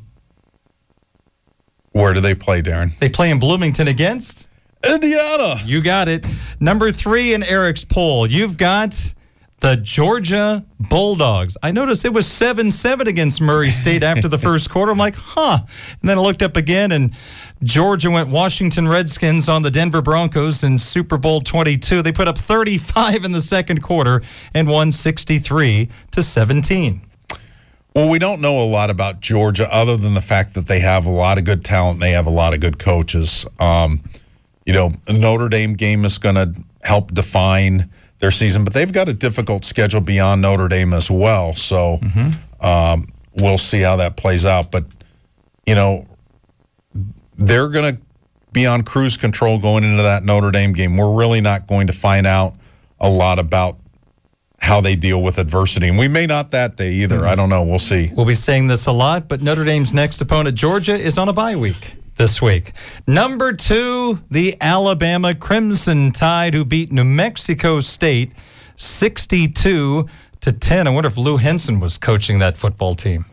Where do they play, Darren? They play in Bloomington against? Indiana. You got it. Number three in Eric's poll, you've got the Georgia Bulldogs. I noticed it was seven seven against Murray State after the first quarter. I'm like, huh. And then I looked up again, and Georgia went Washington Redskins on the Denver Broncos in Super Bowl twenty-two. They put up thirty-five in the second quarter and won sixty-three to seventeen. Well, we don't know a lot about Georgia other than the fact that they have a lot of good talent and they have a lot of good coaches. Um, you know, a Notre Dame game is going to help define their season, but they've got a difficult schedule beyond Notre Dame as well. So mm-hmm. um, we'll see how that plays out. But, you know, they're going to be on cruise control going into that Notre Dame game. We're really not going to find out a lot about how they deal with adversity. And we may not that day either. Mm-hmm. I don't know. We'll see. We'll be saying this a lot, but Notre Dame's next opponent, Georgia, is on a bye week this week. Number two, the Alabama Crimson Tide, who beat New Mexico State sixty-two to ten. I wonder if Lou Henson was coaching that football team.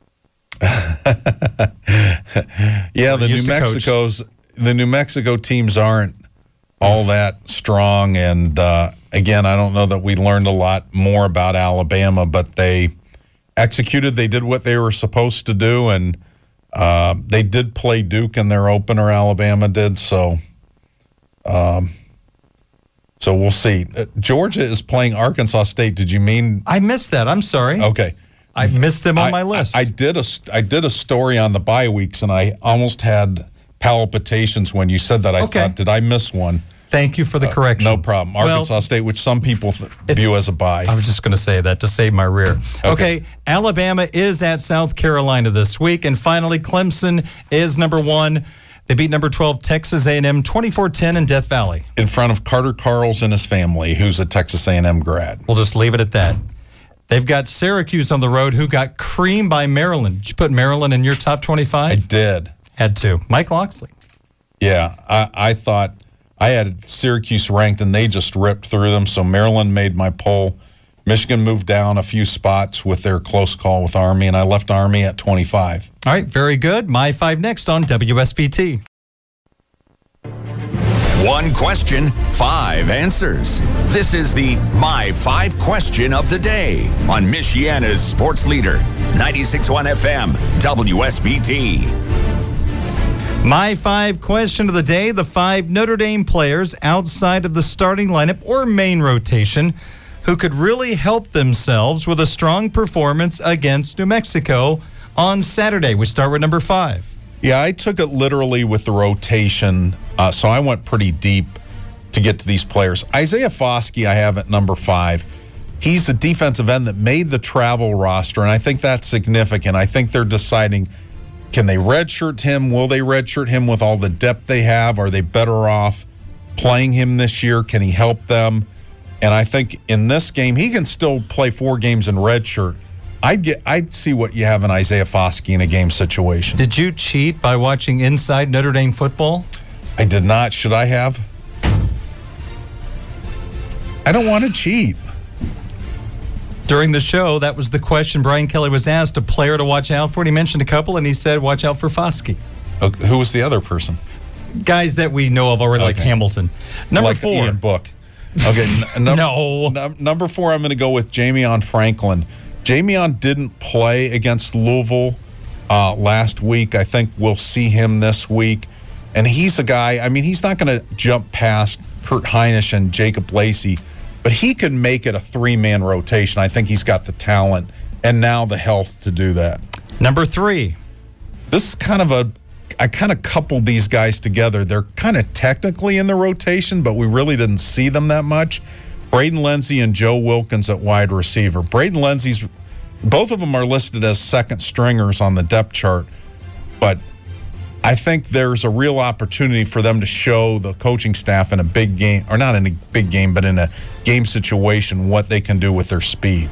Yeah, the New Mexico's the New Mexico teams aren't all that strong, and uh, again, I don't know that we learned a lot more about Alabama, but they executed. They did what they were supposed to do, and uh, they did play Duke in their opener. Alabama did, so um, so we'll see. Uh, Georgia is playing Arkansas State. Did you mean? I missed that. I'm sorry. Okay. I missed them on I, my list. I, I did a I did a story on the bye weeks, and I almost had palpitations when you said that. I okay. thought, did I miss one? Thank you for the correction. Uh, no problem. Arkansas well, State, which some people th- view as a bye. I was just going to say that to save my rear. Okay. okay, Alabama is at South Carolina this week. And finally, Clemson is number one. They beat number twelve Texas A and M twenty-four ten in Death Valley. In front of Carter Carls and his family, who's a Texas A and M grad. We'll just leave it at that. They've got Syracuse on the road, who got creamed by Maryland. Did you put Maryland in your top twenty-five? I did. Had to. Mike Locksley. Yeah, I, I thought I had Syracuse ranked, and they just ripped through them. So Maryland made my poll. Michigan moved down a few spots with their close call with Army, and I left Army at twenty-five. All right, very good. My five next on W S B T. One question, five answers. This is the My Five Question of the Day on Michiana's Sports Leader, ninety-six point one F M, W S B T. My five question of the day, the five Notre Dame players outside of the starting lineup or main rotation who could really help themselves with a strong performance against New Mexico on Saturday. We start with number five. Yeah, I took it literally with the rotation, uh, so I went pretty deep to get to these players. Isaiah Foskey I have at number five. He's the defensive end that made the travel roster, and I think that's significant. I think they're deciding, can they redshirt him? Will they redshirt him with all the depth they have? Are they better off playing him this year? Can he help them? And I think in this game, he can still play four games in redshirt. I'd get, I'd see what you have in Isaiah Foskey in a game situation. Did you cheat by watching Inside Notre Dame Football? I did not. Should I have? I don't want to cheat. During the show, that was the question Brian Kelly was asked, a player to watch out for, and he mentioned a couple, and he said, watch out for Foskey. Okay, who was the other person? Guys that we know of already, okay. Like Hamilton. Number like four. Ian Book. Okay, n- num- no. N- number four, I'm going to go with Jamion Franklin. Jamion didn't play against Louisville uh, last week. I think we'll see him this week. And he's a guy, I mean, he's not going to jump past Kurt Heinisch and Jacob Lacey, but he can make it a three-man rotation. I think he's got the talent and now the health to do that. Number three. This is kind of a, I kind of coupled these guys together. They're kind of technically in the rotation, but we really didn't see them that much. Braden Lindsey and Joe Wilkins at wide receiver. Braden Lindsey's, both of them are listed as second stringers on the depth chart, but I think there's a real opportunity for them to show the coaching staff in a big game, or not in a big game, but in a game situation, what they can do with their speed.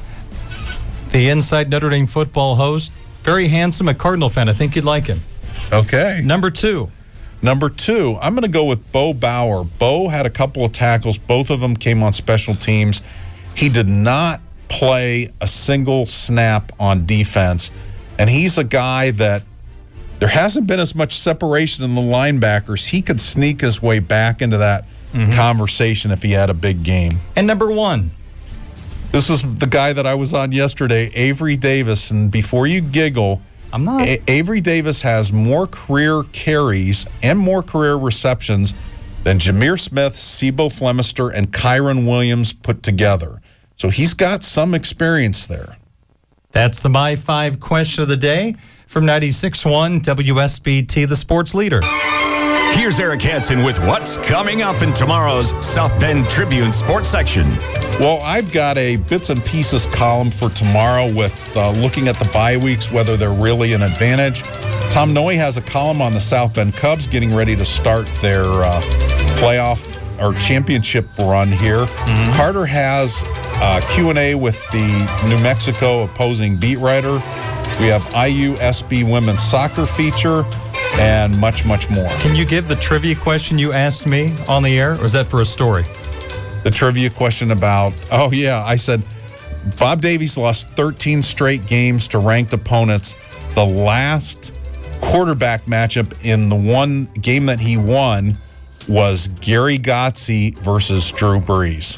The Inside Notre Dame Football host, very handsome, a Cardinal fan. I think you'd like him. Okay. Number two. Number two, I'm going to go with Bo Bauer. Bo had a couple of tackles. Both of them came on special teams. He did not play a single snap on defense, and he's a guy that there hasn't been as much separation in the linebackers. He could sneak his way back into that mm-hmm. conversation if he had a big game. And number one. This is the guy that I was on yesterday, Avery Davis. And before you giggle, I'm not. A- Avery Davis has more career carries and more career receptions than Jameer Smith, Sebo Flemister, and Kyron Williams put together. So he's got some experience there. That's the My Five question of the day from ninety-six point one W S B T, the sports leader. Here's Eric Hansen with what's coming up in tomorrow's South Bend Tribune sports section. Well, I've got a bits and pieces column for tomorrow with uh, looking at the bye weeks, whether they're really an advantage. Tom Noe has a column on the South Bend Cubs getting ready to start their uh, playoff or championship run here. Mm-hmm. Carter has uh, Q and A with the New Mexico opposing beat writer. We have I U S B women's soccer feature and much, much more. Can you give the trivia question you asked me on the air, or is that for a story? The trivia question about, oh, yeah, I said Bob Davies lost thirteen straight games to ranked opponents. The last quarterback matchup in the one game that he won was Gary Gotze versus Drew Brees.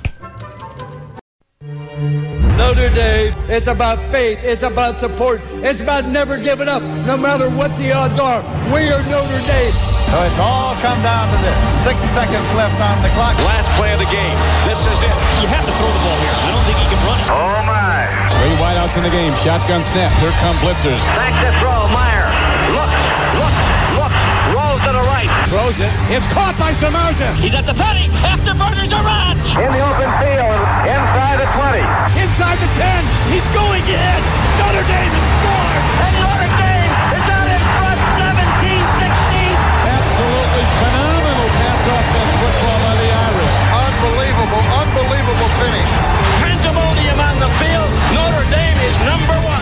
Notre Dame, it's about faith, it's about support, it's about never giving up, no matter what the odds are. We are Notre Dame. So it's all come down to this. Six seconds left on the clock. Last play of the game. This is it. You have to throw the ball here. I don't think he can run it. Oh, my. Three wideouts in the game. Shotgun snap. Here come blitzers. Back to throw. Meyer. Look, look, look. Rolls to the right. Throws it. It's caught by Samardzija. He's at the thirty. Afterburner Durant. In the open field, inside the twenty. Inside the ten. He's going in. Notre Dame has scored. And Notre Dame is out in front, seventeen sixteen. Absolutely phenomenal pass offense football by the Irish. Unbelievable, unbelievable finish. Pandemonium on the field. Notre Dame is number one.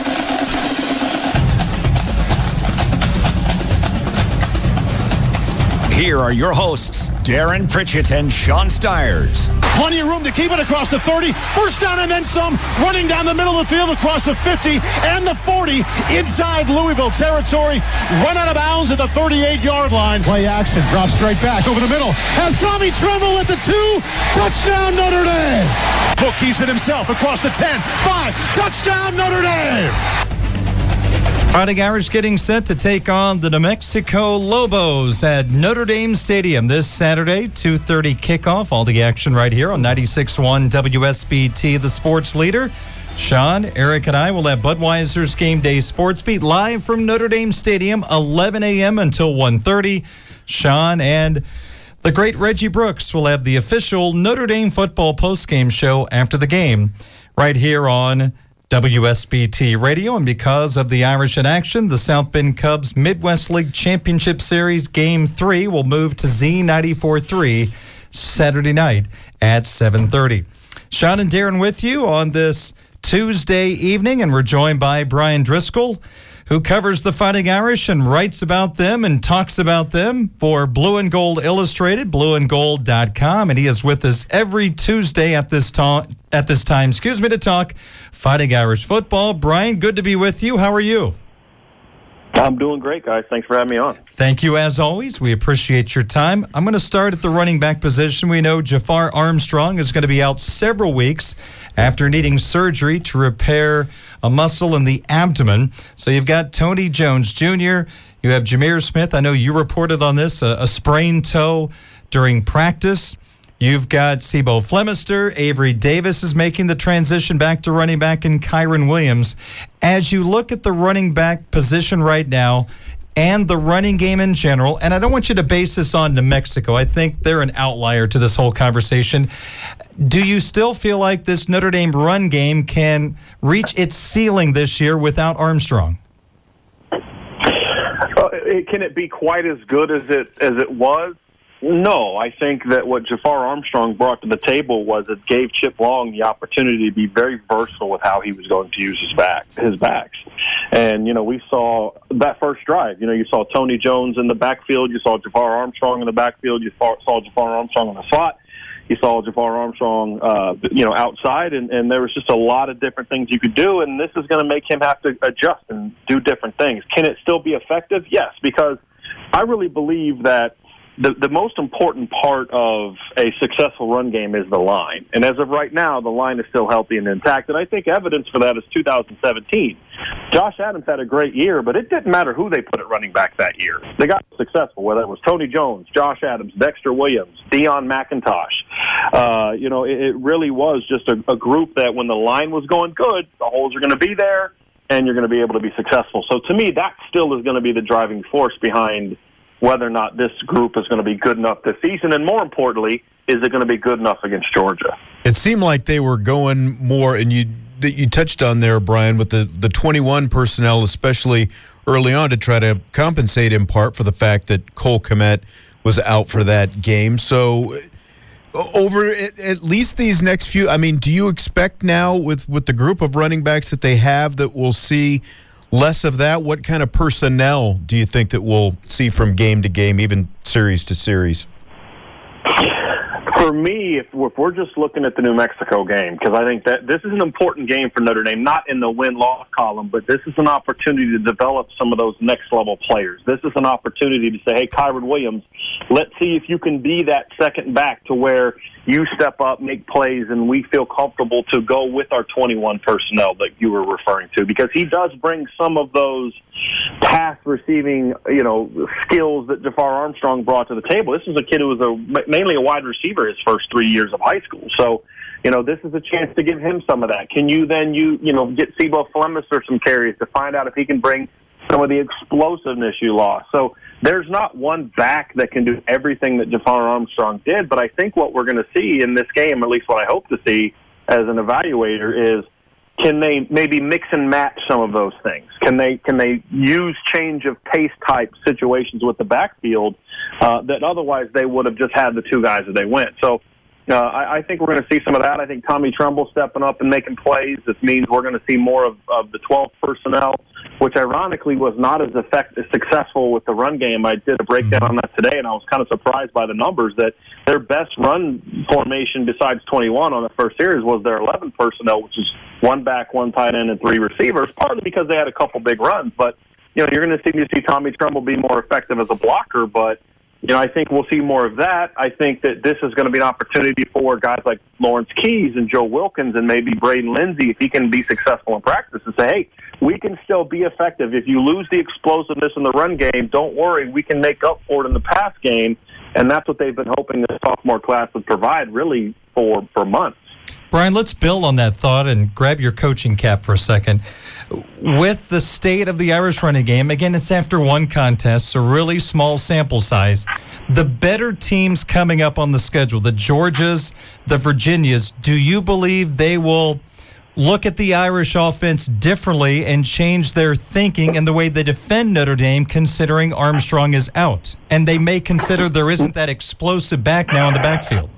Here are your hosts, Darren Pritchett and Sean Stiers. Plenty of room to keep it across the thirty. First down and then some. Running down the middle of the field across the fifty and the forty. Inside Louisville territory. Run out of bounds at the thirty-eight-yard line. Play action. Drop straight back over the middle. Has Tommy Tremble at the two. Touchdown Notre Dame. Book keeps it himself across the ten. Five. Touchdown Notre Dame. Fighting Irish getting set to take on the New Mexico Lobos at Notre Dame Stadium this Saturday, two thirty kickoff. All the action right here on ninety-six point one W S B T, the sports leader. Sean, Eric, and I will have Budweiser's Game Day Sports Beat live from Notre Dame Stadium, eleven a.m. until one thirty. Sean and the great Reggie Brooks will have the official Notre Dame football postgame show after the game right here on W S B T Radio. And because of the Irish in action, the South Bend Cubs Midwest League Championship Series Game three will move to Z ninety-four point three Saturday night at seven thirty. Sean and Darren with you on this Tuesday evening, and we're joined by Brian Driscoll, who covers the Fighting Irish and writes about them and talks about them for Blue and Gold Illustrated, blue and gold dot com, and he is with us every Tuesday at this time, at this time, excuse me, to talk Fighting Irish football. Brian, good to be with you. How are you? I'm doing great, guys. Thanks for having me on. Thank you, as always. We appreciate your time. I'm going to start at the running back position. We know Jafar Armstrong is going to be out several weeks after needing surgery to repair a muscle in the abdomen. So you've got Tony Jones Junior You have Jameer Smith. I know you reported on this, a, a sprained toe during practice. You've got Sebo Flemister. Avery Davis is making the transition back to running back, and Kyron Williams. As you look at the running back position right now and the running game in general, and I don't want you to base this on New Mexico. I think they're an outlier to this whole conversation. Do you still feel like this Notre Dame run game can reach its ceiling this year without Armstrong? Uh, it, can it be quite as good as it as it was? No, I think that what Jafar Armstrong brought to the table was it gave Chip Long the opportunity to be very versatile with how he was going to use his back, his backs. And, you know, we saw that first drive. You know, you saw Tony Jones in the backfield. You saw Jafar Armstrong in the backfield. You saw, saw Jafar Armstrong in the slot. You saw Jafar Armstrong, uh, you know, outside. And, and there was just a lot of different things you could do. And this is going to make him have to adjust and do different things. Can it still be effective? Yes, because I really believe that The, the most important part of a successful run game is the line. And as of right now, the line is still healthy and intact. And I think evidence for that is two thousand seventeen. Josh Adams had a great year, but it didn't matter who they put at running back that year. They got successful, whether it was Tony Jones, Josh Adams, Dexter Williams, Deion McIntosh. Uh, you know, it, it really was just a, a group that when the line was going good, the holes are going to be there, and you're going to be able to be successful. So to me, that still is going to be the driving force behind whether or not this group is going to be good enough this season, and more importantly, is it going to be good enough against Georgia? It seemed like they were going more, and you that you touched on there, Brian, with the, the twenty-one personnel, especially early on, to try to compensate in part for the fact that Cole Kmet was out for that game. So over at, at least these next few, I mean, do you expect now with, with the group of running backs that they have that we'll see less of that? What kind of personnel do you think that we'll see from game to game, even series to series? For me, if we're, if we're just looking at the New Mexico game, because I think that this is an important game for Notre Dame, not in the win-loss column, but this is an opportunity to develop some of those next-level players. This is an opportunity to say, hey, Kyron Williams, let's see if you can be that second back to where you step up, make plays, and we feel comfortable to go with our twenty-one personnel that you were referring to, because he does bring some of those pass receiving, you know, skills that Jafar Armstrong brought to the table. This is a kid who was a, mainly a wide receiver his first three years of high school. So, you know, this is a chance to give him some of that. Can you then, you you know, get Sebo Flemister some carries to find out if he can bring some of the explosiveness you lost? So there's not one back that can do everything that Jafar Armstrong did, but I think what we're going to see in this game, at least what I hope to see as an evaluator, is can they maybe mix and match some of those things? Can they can they use change of pace type situations with the backfield uh, that otherwise they would have just had the two guys that they went? So uh, I, I think we're going to see some of that. I think Tommy Tremble stepping up and making plays. This means we're going to see more of, of the twelve personnel, which ironically was not as effective, successful with the run game. I did a breakdown on that today, and I was kind of surprised by the numbers that their best run formation besides twenty-one on the first series was their eleven personnel, which is one back, one tight end, and three receivers, partly because they had a couple big runs. But, you know, you're going to see, see Tommy Tremble be more effective as a blocker, but, you know, I think we'll see more of that. I think that this is going to be an opportunity for guys like Lawrence Keys and Joe Wilkins and maybe Braden Lindsey, if he can be successful in practice, and say, hey, we can still be effective. If you lose the explosiveness in the run game, don't worry, we can make up for it in the pass game. And that's what they've been hoping the sophomore class would provide really for, for months. Brian, let's build on that thought and grab your coaching cap for a second. With the state of the Irish running game, again, it's after one contest, so really small sample size. The better teams coming up on the schedule, the Georgias, the Virginias, do you believe they will look at the Irish offense differently and change their thinking and the way they defend Notre Dame, considering Armstrong is out? And they may consider there isn't that explosive back now in the backfield.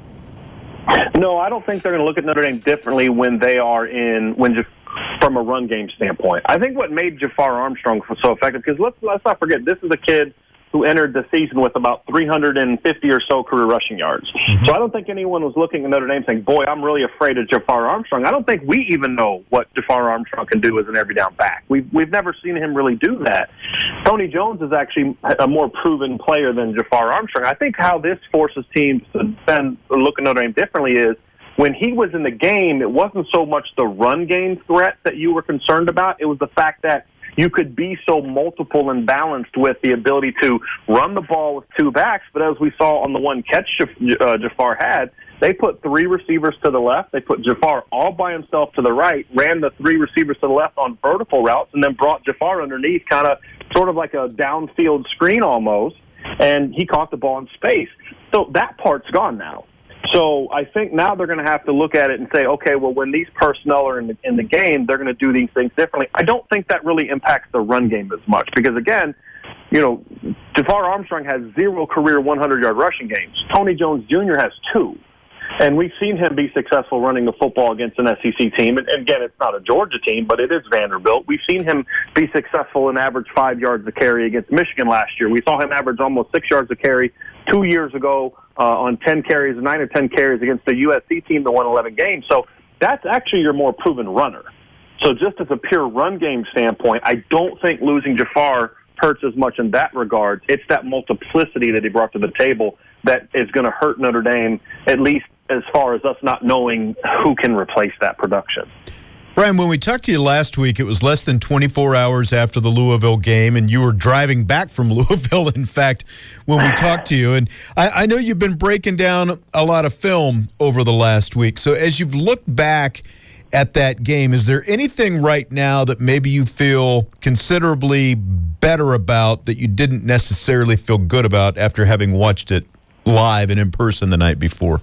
No, I don't think they're going to look at Notre Dame differently when they are in when from a run game standpoint. I think what made Jafar Armstrong so effective, because let's let's not forget, this is a kid who entered the season with about three hundred fifty or so career rushing yards. Mm-hmm. So I don't think anyone was looking at Notre Dame saying, boy, I'm really afraid of Jafar Armstrong. I don't think we even know what Jafar Armstrong can do as an every down back. We've, we've never seen him really do that. Tony Jones is actually a more proven player than Jafar Armstrong. I think how this forces teams to defend or look at Notre Dame differently is when he was in the game, it wasn't so much the run game threat that you were concerned about. It was the fact that you could be so multiple and balanced with the ability to run the ball with two backs. But as we saw on the one catch uh, Jafar had, they put three receivers to the left. They put Jafar all by himself to the right, ran the three receivers to the left on vertical routes, and then brought Jafar underneath, kind of sort of like a downfield screen almost, and he caught the ball in space. So that part's gone now. So I think now they're going to have to look at it and say, okay, well, when these personnel are in the, in the game, they're going to do these things differently. I don't think that really impacts the run game as much because, again, you know, Jafar Armstrong has zero career hundred-yard rushing games. Tony Jones Junior has two. And we've seen him be successful running the football against an S E C team. And again, it's not a Georgia team, but it is Vanderbilt. We've seen him be successful and average five yards a carry against Michigan last year. We saw him average almost six yards a carry two years ago uh, on ten carries, nine or ten carries against the U S C team that won eleven games. So that's actually your more proven runner. So just as a pure run game standpoint, I don't think losing Jafar hurts as much in that regard. It's that multiplicity that he brought to the table that is going to hurt Notre Dame, at least as far as us not knowing who can replace that production. Brian, when we talked to you last week, it was less than twenty-four hours after the Louisville game, and you were driving back from Louisville, in fact, when we talked to you. And I, I know you've been breaking down a lot of film over the last week. So as you've looked back at that game, is there anything right now that maybe you feel considerably better about that you didn't necessarily feel good about after having watched it live and in person the night before?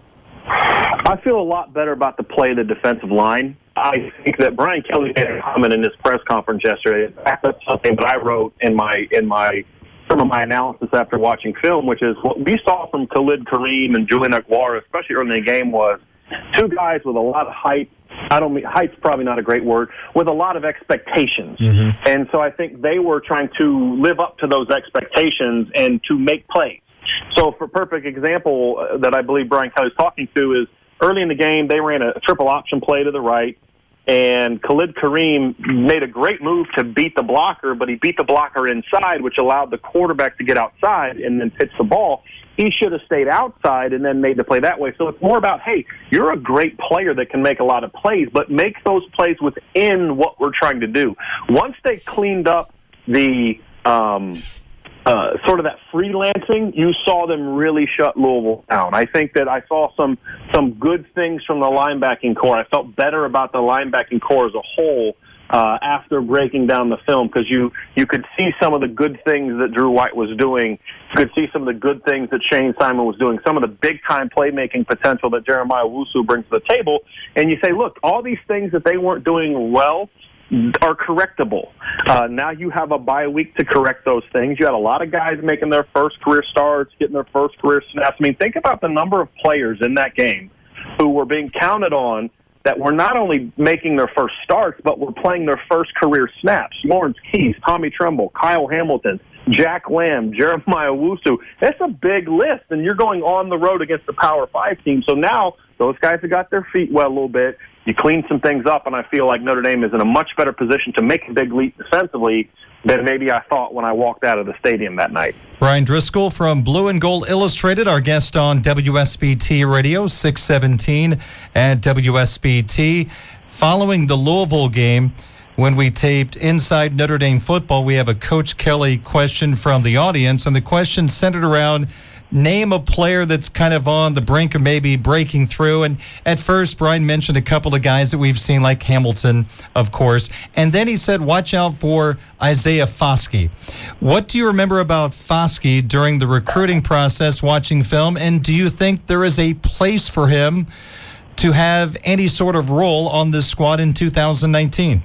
I feel a lot better about the play of the defensive line. I think that Brian Kelly made a comment in his press conference yesterday. That's something that I wrote in my in my some of my analysis after watching film, which is what we saw from Khalid Kareem and Julian Aguara, especially early in the game, was two guys with a lot of height. I don't mean height's probably not a great word, with a lot of expectations. Mm-hmm. And so I think they were trying to live up to those expectations and to make plays. So for a perfect example uh, that I believe Brian Kelly's talking to is early in the game, they ran a triple option play to the right, and Khalid Kareem made a great move to beat the blocker, but he beat the blocker inside, which allowed the quarterback to get outside and then pitch the ball. He should have stayed outside and then made the play that way. So it's more about, hey, you're a great player that can make a lot of plays, but make those plays within what we're trying to do. Once they cleaned up the um, uh, sort of that freelancing, you saw them really shut Louisville down. I think that I saw some some good things from the linebacking core. I felt better about the linebacking core as a whole uh, after breaking down the film, because you, you could see some of the good things that Drew White was doing. You could see some of the good things that Shane Simon was doing, some of the big-time playmaking potential that Jeremiah Owusu brings to the table. And you say, look, all these things that they weren't doing well are correctable. Uh, now you have a bye week to correct those things. You had a lot of guys making their first career starts, getting their first career snaps. I mean, think about the number of players in that game who were being counted on that were not only making their first starts, but were playing their first career snaps. Lawrence Keys, Tommy Tremble, Kyle Hamilton, Jack Lamb, Jeremiah Owusu. That's a big list, and you're going on the road against the Power Five team. So now those guys have got their feet wet a little bit. You clean some things up, and I feel like Notre Dame is in a much better position to make a big leap defensively than maybe I thought when I walked out of the stadium that night. Brian Driscoll from Blue and Gold Illustrated, our guest on W S B T Radio, six seventeen at W S B T. Following the Louisville game, when we taped Inside Notre Dame Football, we have a Coach Kelly question from the audience, and the question centered around name a player that's kind of on the brink of maybe breaking through. And at first, Brian mentioned a couple of guys that we've seen, like Hamilton, of course. And then he said, watch out for Isaiah Foskey. What do you remember about Foskey during the recruiting process, watching film? And do you think there is a place for him to have any sort of role on this squad in two thousand nineteen?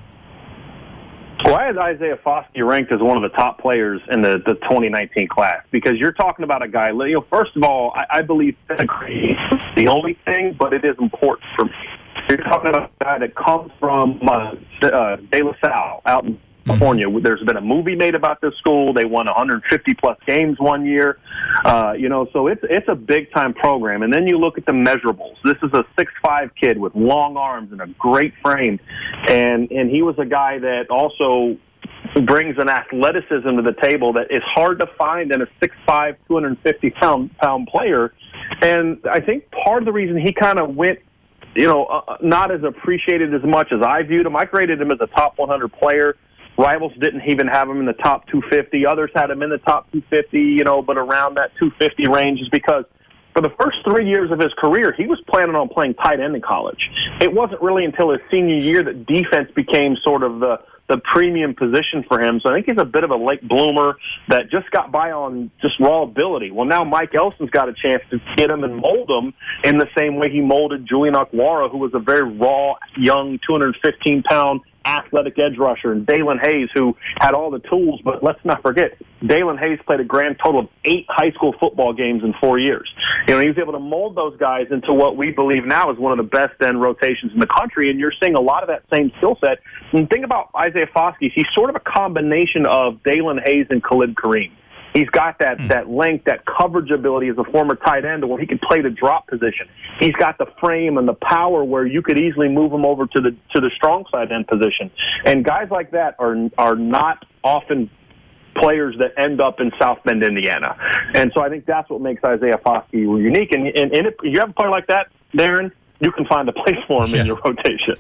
Well, I had Isaiah Foskey ranked as one of the top players in the, the twenty nineteen class, because you're talking about a guy, you know, first of all, I, I believe pedigree is the only thing, but it is important for me. You're talking about a guy that comes from uh, uh, De La Salle out in California. Mm-hmm. There's been a movie made about this school. They won one hundred fifty plus games one year. Uh, you know, so it's it's a big-time program. And then you look at the measurables. This is a six five kid with long arms and a great frame. And, and he was a guy that also brings an athleticism to the table that is hard to find in a six five, two hundred fifty pound player. And I think part of the reason he kind of went, you know, uh, not as appreciated as much as I viewed him. I graded him as a top one hundred player. Rivals didn't even have him in the top two fifty. Others had him in the top two fifty, you know, but around that two fifty range is because for the first three years of his career, he was planning on playing tight end in college. It wasn't really until his senior year that defense became sort of the, the premium position for him. So I think he's a bit of a late bloomer that just got by on just raw ability. Well, now Mike Elson's got a chance to get him and mold him in the same way he molded Julian Okwara, who was a very raw, young, two hundred fifteen pound athletic edge rusher, and Dalen Hayes, who had all the tools. But let's not forget, Dalen Hayes played a grand total of eight high school football games in four years. You know, he was able to mold those guys into what we believe now is one of the best end rotations in the country, and you're seeing a lot of that same skill set. And think about Isaiah Foskey. He's sort of a combination of Dalen Hayes and Khalid Kareem. He's got that, mm. that length, that coverage ability as a former tight end where he can play the drop position. He's got the frame and the power where you could easily move him over to the to the strong side end position. And guys like that are are not often players that end up in South Bend, Indiana. And so I think that's what makes Isaiah Foskey unique. And, and, and if you have a player like that, Darren, you can find a place for him yeah. in your rotation.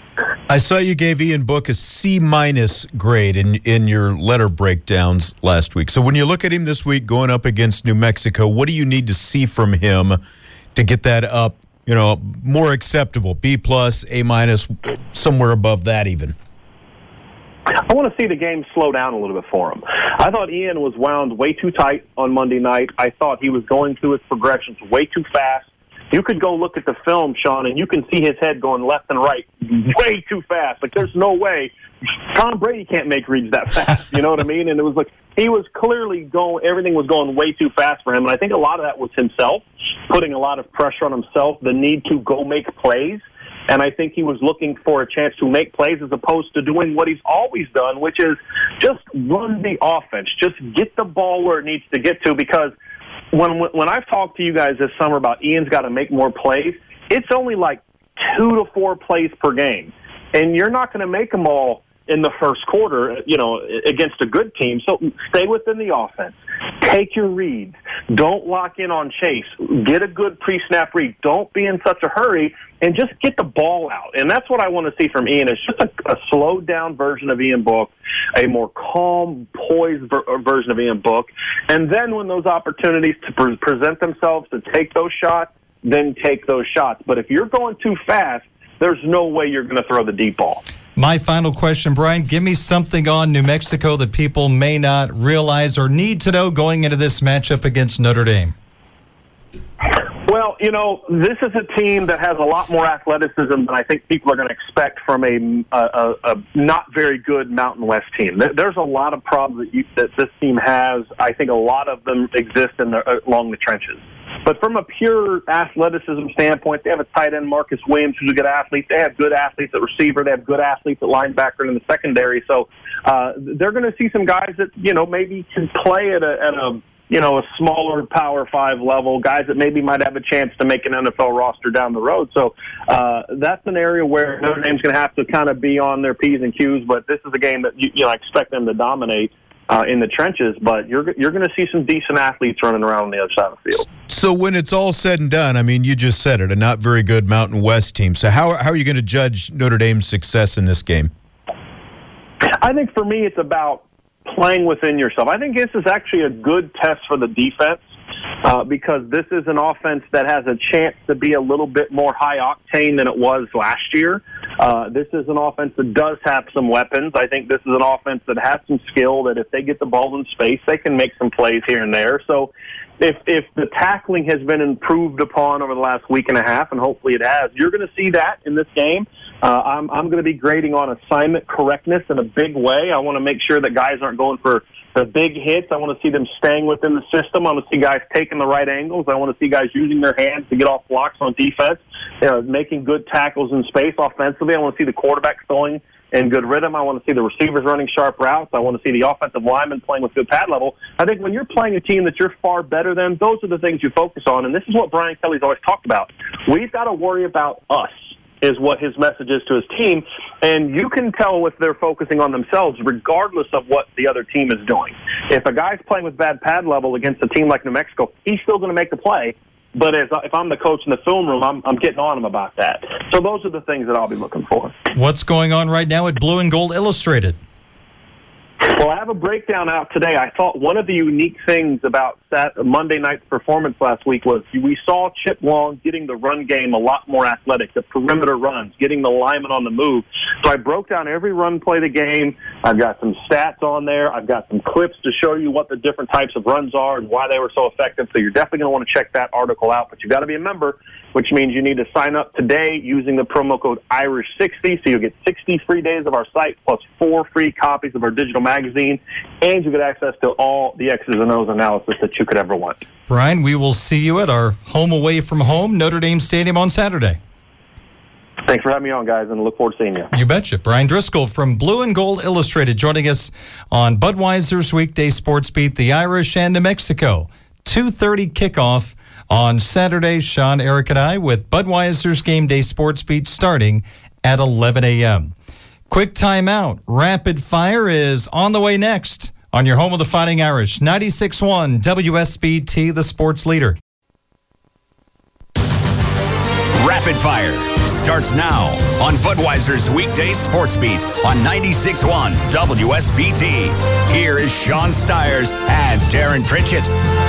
I saw you gave Ian Book a C minus grade in in your letter breakdowns last week. So when you look at him this week going up against New Mexico, what do you need to see from him to get that up, you know, more acceptable? B plus, A minus, somewhere above that even. I want to see the game slow down a little bit for him. I thought Ian was wound way too tight on Monday night. I thought he was going through his progressions way too fast. You could go look at the film, Sean, and you can see his head going left and right way too fast. Like, there's no way. Tom Brady can't make reads that fast. You know what I mean? And it was like he was clearly going, everything was going way too fast for him. And I think a lot of that was himself, putting a lot of pressure on himself, the need to go make plays. And I think he was looking for a chance to make plays as opposed to doing what he's always done, which is just run the offense. Just get the ball where it needs to get to, because When when I've talked to you guys this summer about Ian's got to make more plays, it's only like two to four plays per game. And you're not going to make them all in the first quarter, you know, against a good team. So stay within the offense. Take your reads. Don't lock in on Chase. Get a good pre-snap read. Don't be in such a hurry, and just get the ball out. And that's what I want to see from Ian. It's just a, a slowed-down version of Ian Book, a more calm, poised ver- version of Ian Book. And then when those opportunities to pre- present themselves to take those shots, then take those shots. But if you're going too fast, there's no way you're going to throw the deep ball. My final question, Brian, give me something on New Mexico that people may not realize or need to know going into this matchup against Notre Dame. Well, you know, this is a team that has a lot more athleticism than I think people are going to expect from a, a, a not very good Mountain West team. There's a lot of problems that, you, that this team has. I think a lot of them exist in the, along the trenches. But from a pure athleticism standpoint, they have a tight end, Marcus Williams, who's a good athlete. They have good athletes at receiver. They have good athletes at linebacker and in the secondary. So uh, they're going to see some guys that, you know, maybe can play at a, at a you know, a smaller Power Five level, guys that maybe might have a chance to make an N F L roster down the road. So uh, that's an area where Notre Dame's going to have to kind of be on their P's and Q's, but this is a game that, you, you know, I expect them to dominate uh, in the trenches, but you're you're going to see some decent athletes running around on the other side of the field. So when it's all said and done, I mean, you just said it, a not very good Mountain West team. So how, how are you going to judge Notre Dame's success in this game? I think for me it's about playing within yourself. I think this is actually a good test for the defense uh, because this is an offense that has a chance to be a little bit more high octane than it was last year. Uh, this is an offense that does have some weapons. I think this is an offense that has some skill that if they get the ball in space, they can make some plays here and there. So if if the tackling has been improved upon over the last week and a half, and hopefully it has, you're going to see that in this game. Uh, I'm, I'm going to be grading on assignment correctness in a big way. I want to make sure that guys aren't going for the big hits. I want to see them staying within the system. I want to see guys taking the right angles. I want to see guys using their hands to get off blocks on defense, you know, making good tackles in space offensively. I want to see the quarterback throwing in good rhythm. I want to see the receivers running sharp routes. I want to see the offensive linemen playing with good pad level. I think when you're playing a team that you're far better than, those are the things you focus on, and this is what Brian Kelly's always talked about. We've got to worry about us, is what his message is to his team. And you can tell if they're focusing on themselves regardless of what the other team is doing. If a guy's playing with bad pad level against a team like New Mexico, he's still going to make the play. But as, if I'm the coach in the film room, I'm, I'm getting on him about that. So those are the things that I'll be looking for. What's going on right now at Blue and Gold Illustrated? Well, I have a breakdown out today. I thought one of the unique things about Sat- Monday night's performance last week was we saw Chip Long getting the run game a lot more athletic, the perimeter runs, getting the linemen on the move. So I broke down every run play of the game. I've got some stats on there. I've got some clips to show you what the different types of runs are and why they were so effective. So you're definitely going to want to check that article out. But you've got to be a member, which means you need to sign up today using the promo code Irish sixty. So you'll get sixty free days of our site plus four free copies of our digital magazine, and you get access to all the X's and O's analysis that you could ever want. Brian, we will see you at our home away from home, Notre Dame Stadium, on Saturday. Thanks for having me on, guys, and look forward to seeing you. You betcha. Brian Driscoll from Blue and Gold Illustrated joining us on Budweiser's weekday sports beat, the Irish and New Mexico. two thirty kickoff on Saturday. Sean, Eric, and I with Budweiser's game day sports beat starting at eleven a.m. Quick timeout. Rapid Fire is on the way next on your home of the Fighting Irish. ninety-six point one W S B T, the sports leader. Rapid Fire starts now on Budweiser's weekday sports beat on ninety-six point one W S B T. Here is Sean Stiers and Darren Pritchett.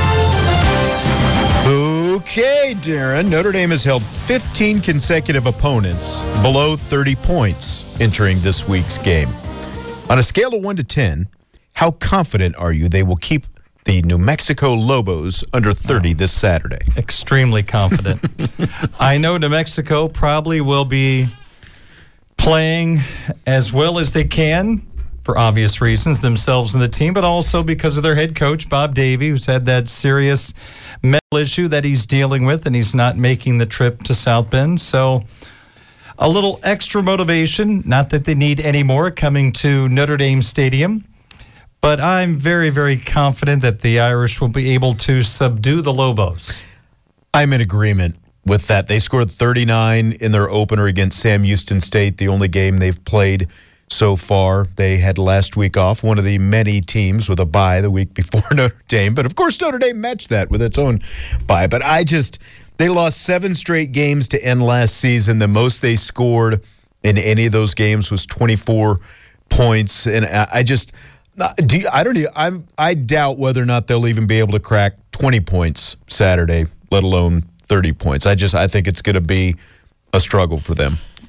Okay, Darren. Notre Dame has held fifteen consecutive opponents below thirty points entering this week's game. On a scale of one to ten, how confident are you they will keep the New Mexico Lobos under thirty this Saturday? Extremely confident. I know New Mexico probably will be playing as well as they can for obvious reasons, themselves and the team, but also because of their head coach, Bob Davie, who's had that serious mental issue that he's dealing with, and he's not making the trip to South Bend. So a little extra motivation, not that they need any more, coming to Notre Dame Stadium. But I'm very, very confident that the Irish will be able to subdue the Lobos. I'm in agreement with that. They scored thirty-nine in their opener against Sam Houston State, the only game they've played so far. They had last week off, one of the many teams with a bye the week before Notre Dame. But, of course, Notre Dame matched that with its own bye. But I just, they lost seven straight games to end last season. The most they scored in any of those games was twenty-four points. And I just, do you, I don't know, I'm, I doubt whether or not they'll even be able to crack twenty points Saturday, let alone thirty points. I just, I think it's going to be a struggle for them.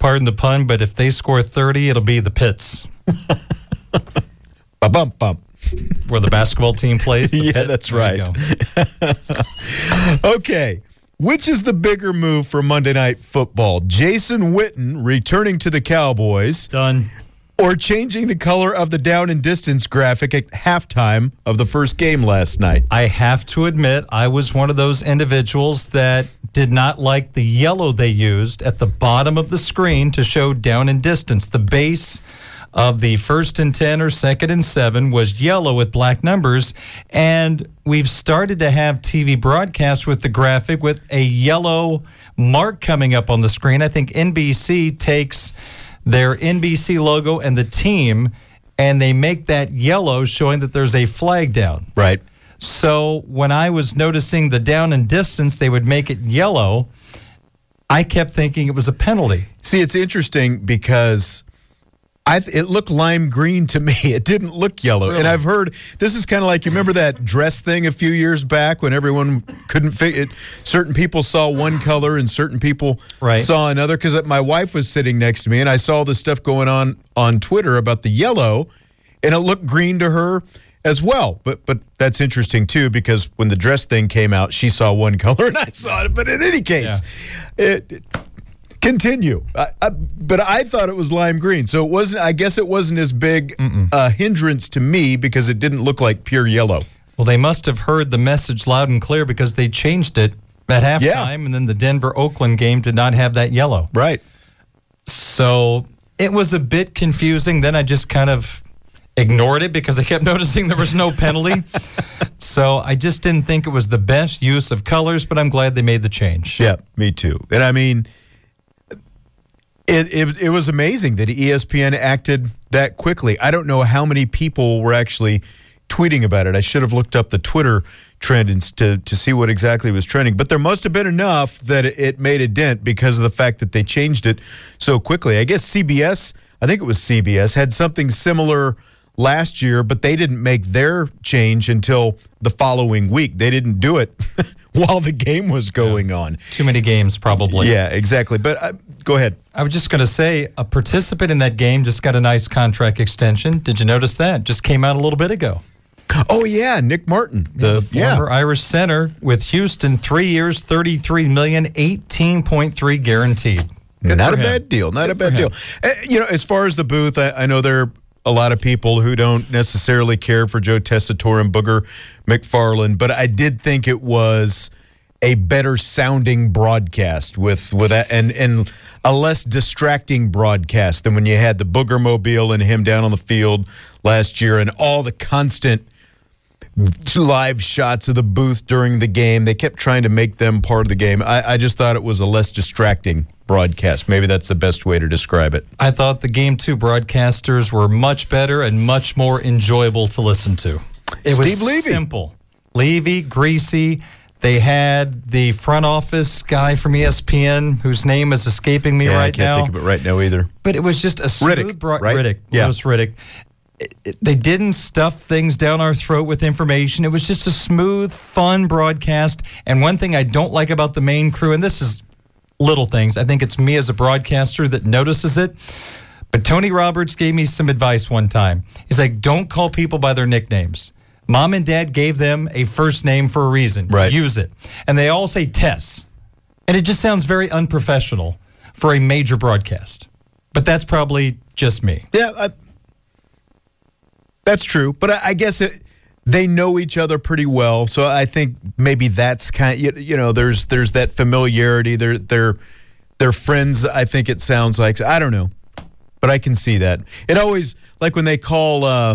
pardon the pun, but if they score thirty, it'll be the Pits. Ba-bump, bump. Where the basketball team plays. The yeah, Pit. that's There right. Okay. Which is the bigger move for Monday Night Football? Jason Witten returning to the Cowboys. Done. Or changing the color of the down and distance graphic at halftime of the first game last night? I have to admit, I was one of those individuals that did not like the yellow they used at the bottom of the screen to show down and distance. The base of the first and ten or second and seven was yellow with black numbers, and we've started to have T V broadcasts with the graphic with a yellow mark coming up on the screen. I think N B C takes their N B C logo and the team, and they make that yellow, showing that there's a flag down. Right. So when I was noticing the down and distance, they would make it yellow. I kept thinking it was a penalty. See, it's interesting because I th- it looked lime green to me. It didn't look yellow. Really? And I've heard, this is kind of like, you remember that dress thing a few years back when everyone couldn't figure it? Certain people saw one color and certain people right. saw another. Because my wife was sitting next to me and I saw this stuff going on on Twitter about the yellow, and it looked green to her as well. But but that's interesting too, because when the dress thing came out, she saw one color and I saw it. But in any case, yeah. it, it Continue, I, I, but I thought it was lime green, so it wasn't. I guess it wasn't as big a hindrance to me because it didn't look like pure yellow. Well, they must have heard the message loud and clear because they changed it at halftime, Yeah. and then the Denver-Oakland game did not have that yellow. Right. So it was a bit confusing. Then I just kind of ignored it because I kept noticing there was no penalty. So I just didn't think it was the best use of colors, but I'm glad they made the change. Yeah, me too. And I mean, It, it it was amazing that E S P N acted that quickly. I don't know how many people were actually tweeting about it. I should have looked up the Twitter trend and to, to see what exactly was trending. But there must have been enough that it made a dent because of the fact that they changed it so quickly. I guess C B S, I think it was C B S, had something similar last year, but they didn't make their change until the following week. They didn't do it while the game was going yeah. on. Too many games, probably. Yeah, exactly. But uh, go ahead. I was just going to say, a participant in that game just got a nice contract extension. Did you notice that? Just came out a little bit ago. Oh, yeah, Nick Martin. The, yeah, the former yeah. Irish center with Houston, three years, thirty-three million dollars, eighteen point three guaranteed. Good Not a him. bad deal. Not Good a bad deal. Uh, you know, as far as the booth, I, I know there are a lot of people who don't necessarily care for Joe Tessitore and Booger McFarland, but I did think it was a better sounding broadcast with with that, and and a less distracting broadcast than when you had the Booger Mobile and him down on the field last year and all the constant live shots of the booth during the game. They kept trying to make them part of the game. I, I just thought it was a less distracting broadcast. Maybe that's the best way to describe it. I thought the Game two broadcasters were much better and much more enjoyable to listen to. It Steve was Levy. simple. Levy, Greasy. They had the front office guy from E S P N, whose name is escaping me yeah, right I can't now. think of it right now either. But it was just a smooth Riddick, broad- right? Riddick, Yeah. Louis Riddick. It- it- They didn't stuff things down our throat with information. It was just a smooth, fun broadcast. And one thing I don't like about the main crew, and this is little things, I think it's me as a broadcaster that notices it. But Tony Roberts gave me some advice one time. He's like, don't call people by their nicknames. Mom and Dad gave them a first name for a reason. Right. Use it. And they all say Tess. And it just sounds very unprofessional for a major broadcast. But that's probably just me. Yeah, I, that's true. But I, I guess it, they know each other pretty well, so I think maybe that's kind. You, you know, there's there's that familiarity. They're they're they're friends. I think it sounds like. I don't know, but I can see that. It always, like when they call uh,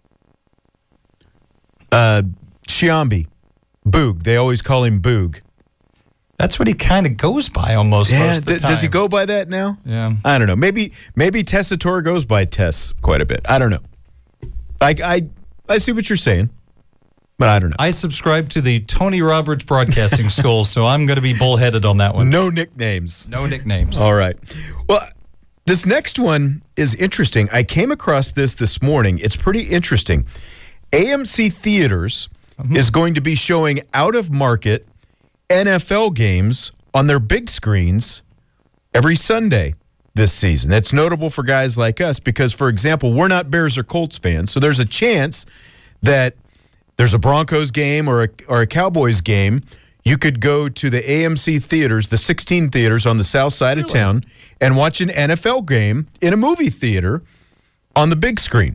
uh, Sciambi Boog. They always call him Boog. That's what he kind of goes by almost Yeah, most of the d- time. does he go by that now? Yeah. I don't know. Maybe maybe Tessitore goes by Tess quite a bit. I don't know. I I I see what you're saying, but I don't know. I subscribe to the Tony Roberts Broadcasting School, so I'm going to be bullheaded on that one. No nicknames. No nicknames. All right. Well, this next one is interesting. I came across this this morning. It's pretty interesting. A M C Theaters mm-hmm. is going to be showing out-of-market N F L games on their big screens every Sunday. this season. That's notable for guys like us because, for example, we're not Bears or Colts fans, so there's a chance that there's a Broncos game or a, or a Cowboys game. You could go to the A M C theaters, the sixteen theaters on the south side really? of town, and watch an N F L game in a movie theater on the big screen.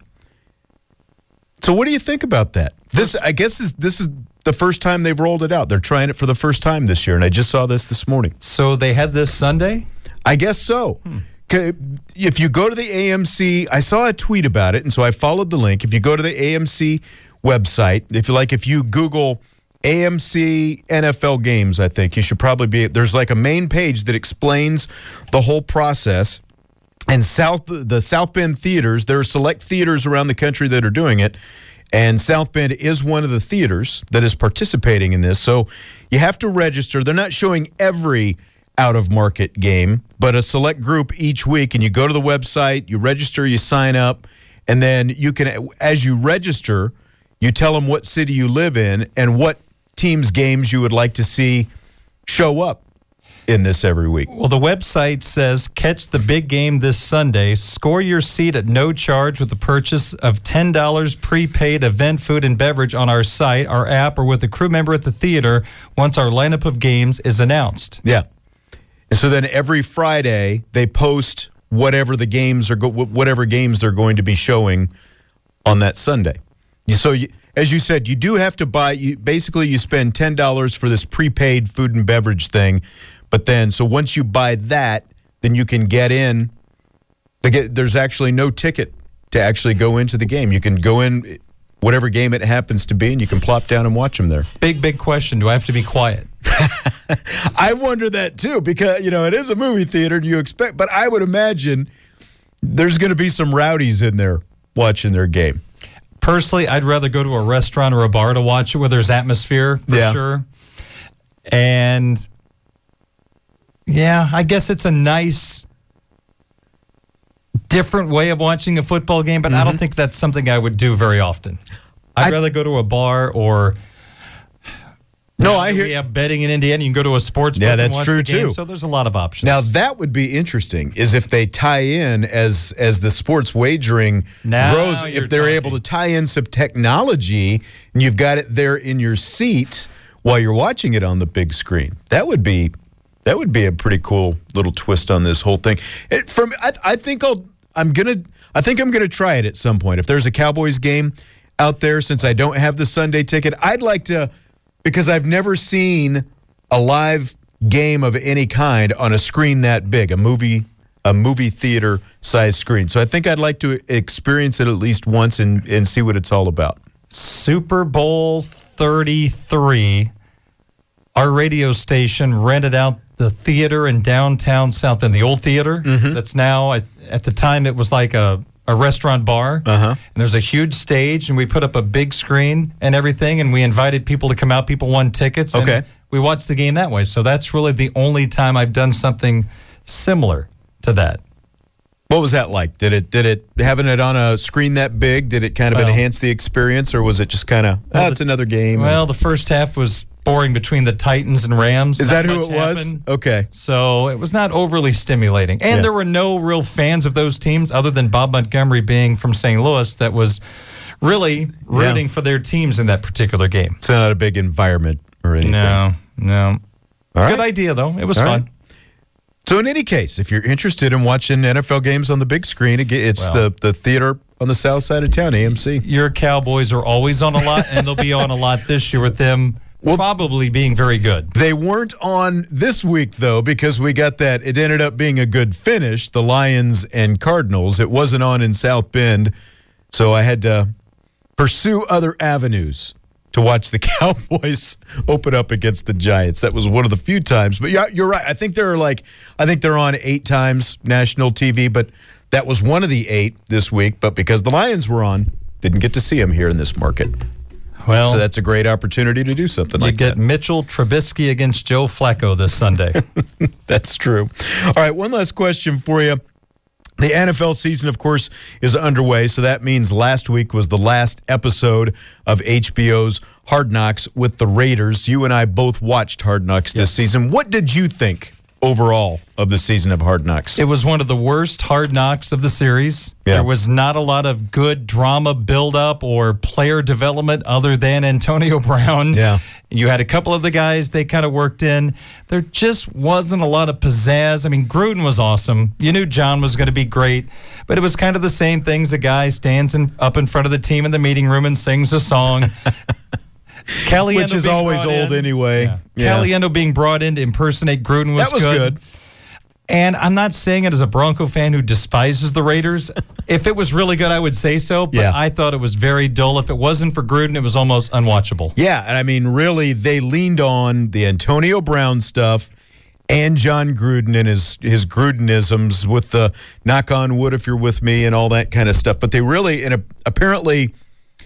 So what do you think about that? This, I guess, is this is the first time they've rolled it out. They're trying it for the first time this year, and I just saw this this morning. So they had this Sunday? I guess so. Hmm. If you go to the A M C, I saw a tweet about it, and so I followed the link. If you go to the A M C website, if you like, if you Google A M C N F L games, I think you should probably be. There's like a main page that explains the whole process. And South, the South Bend theaters, there are select theaters around the country that are doing it. And South Bend is one of the theaters that is participating in this. So you have to register. They're not showing every out-of-market game, but a select group each week. And you go to the website, you register, you sign up, and then you can, as you register, you tell them what city you live in and what team's games you would like to see show up in this every week. Well, the website says, catch the big game this Sunday. Score your seat at no charge with the purchase of ten dollars prepaid event food and beverage on our site, our app, or with a crew member at the theater once our lineup of games is announced. Yeah. And so then every Friday they post whatever the games are, go- whatever games they're going to be showing on that Sunday. So you, as you said, you do have to buy, you, basically you spend ten dollars for this prepaid food and beverage thing. But then, so once you buy that, then you can get in. There's actually no ticket to actually go into the game. You can go in whatever game it happens to be, and you can plop down and watch them there. Big, big question. Do I have to be quiet? I wonder that, too, because, you know, it is a movie theater, and you expect, but I would imagine there's going to be some rowdies in there watching their game. Personally, I'd rather go to a restaurant or a bar to watch it where there's atmosphere, for yeah. sure. And... yeah, I guess it's a nice, different way of watching a football game, but mm-hmm. I don't think that's something I would do very often. I'd I, rather go to a bar or... No, I hear... we have betting in Indiana. You can go to a sports book yeah, and that's watch true the game, too. so there's a lot of options. Now, that would be interesting, is if they tie in, as as the sports wagering now grows, if they're talking. able to tie in some technology, and you've got it there in your seat while you're watching it on the big screen. That would be... That would be a pretty cool little twist on this whole thing. It, from I, I think I'll I'm gonna I think I'm gonna try it at some point. If there's a Cowboys game out there, since I don't have the Sunday ticket, I'd like to, because I've never seen a live game of any kind on a screen that big, a movie a movie theater size screen. So I think I'd like to experience it at least once and, and see what it's all about. Super Bowl thirty-three. Our radio station rented out the theater in downtown South Bend, the old theater. Mm-hmm. That's now, at, at the time, it was like a, a restaurant bar. Uh-huh. And there's a huge stage, and we put up a big screen and everything, and we invited people to come out. People won tickets. And okay. we watched the game that way. So that's really the only time I've done something similar to that. What was that like? Did it did it having it on a screen that big? Did it kind of well, enhance the experience, or was it just kind of well, oh, it's another game? Well, the first half was boring between the Titans and Rams. Is that who it was? Happened. Okay, so it was not overly stimulating, and yeah. there were no real fans of those teams other than Bob Montgomery being from Saint Louis. That was really rooting yeah. for their teams in that particular game. It's not a big environment or anything. No, no. All right. Good idea though. It was All fun. Right. So in any case, if you're interested in watching N F L games on the big screen, it's well, the, the theater on the south side of town, A M C. Your Cowboys are always on a lot, and they'll be on a lot this year with them well, probably being very good. They weren't on this week, though, because we got that. It ended up being a good finish, the Lions and Cardinals. It wasn't on in South Bend, so I had to pursue other avenues to watch the Cowboys open up against the Giants. That was one of the few times. But yeah, you're right. I think they're like, I think they're on eight times national T V, but that was one of the eight this week. But because the Lions were on, didn't get to see them here in this market. Well, so that's a great opportunity to do something like that. You get Mitchell Trubisky against Joe Flacco this Sunday. That's true. All right, one last question for you. The N F L season, of course, is underway, so that means last week was the last episode of H B O's Hard Knocks with the Raiders. You and I both watched Hard Knocks this yes. season. What did you think overall of the season of Hard Knocks. It was one of the worst Hard Knocks of the series. Yeah. There was not a lot of good drama buildup or player development other than Antonio Brown. Yeah. You had a couple of the guys they kind of worked in. There just wasn't a lot of pizzazz. I mean, Gruden was awesome. You knew John was going to be great, but it was kind of the same things. A guy stands in, up in front of the team in the meeting room and sings a song. Caliendo Which is always old in. anyway. Yeah. Yeah. Caliendo being brought in to impersonate Gruden was, That was good. And I'm not saying it as a Bronco fan who despises the Raiders. If it was really good, I would say so. But Yeah. I thought it was very dull. If it wasn't for Gruden, it was almost unwatchable. Yeah, and I mean, really, they leaned on the Antonio Brown stuff and John Gruden and his his Grudenisms with the knock on wood if you're with me and all that kind of stuff. But they really, and apparently,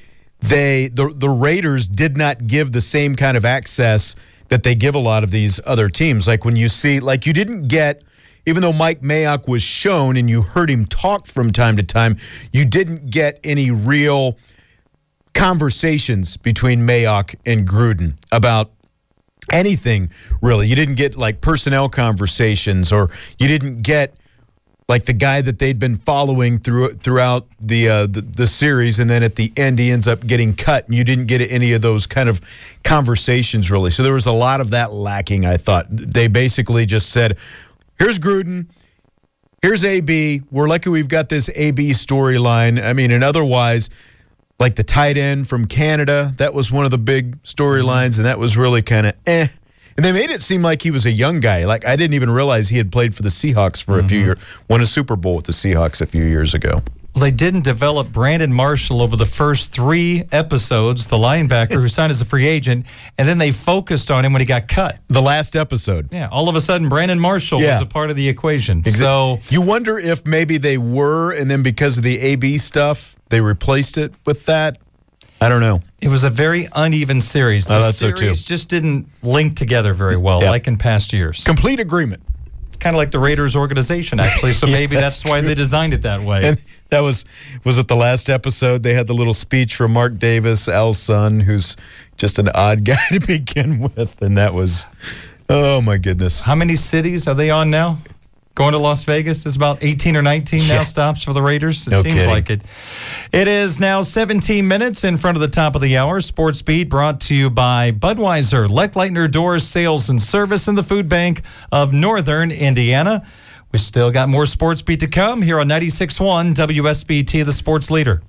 they the the Raiders did not give the same kind of access that they give a lot of these other teams. Like when you see, like you didn't get. Even though Mike Mayock was shown and you heard him talk from time to time, you didn't get any real conversations between Mayock and Gruden about anything, really. You didn't get, like, personnel conversations, or you didn't get, like, the guy that they'd been following through, throughout the, uh, the the series, and then at the end he ends up getting cut, and you didn't get any of those kind of conversations, really. So there was a lot of that lacking, I thought. They basically just said, here's Gruden, here's A B. We're lucky we've got this A B storyline. I mean, and otherwise, like the tight end from Canada, that was one of the big storylines, and that was really kind of eh. And they made it seem like he was a young guy. Like, I didn't even realize he had played for the Seahawks for mm-hmm. a few years, won a Super Bowl with the Seahawks a few years ago. Well, they didn't develop Brandon Marshall over the first three episodes, the linebacker who signed as a free agent, and then they focused on him when he got cut. The last episode. Yeah, all of a sudden, Brandon Marshall yeah. was a part of the equation. Exactly. So you wonder if maybe they were, and then because of the A B stuff, they replaced it with that. I don't know. It was a very uneven series. The oh, that's series so too. just didn't link together very well, yeah. like in past years. Complete agreement. It's kind of like the Raiders organization, actually, so yeah, maybe that's, that's why they designed it that way. And that was, was it the last episode? They had the little speech from Mark Davis, Al's son, who's just an odd guy to begin with, and that was, oh my goodness. How many cities are they on now? Going to Las Vegas is about eighteen or nineteen yeah. now stops for the Raiders. It no seems kidding. like it. It is now seventeen minutes in front of the top of the hour. Sports Beat brought to you by Budweiser, Leckleitner Doors Sales and Service, and the Food Bank of Northern Indiana. We still got more Sports Beat to come here on ninety-six point one W S B T, the sports leader.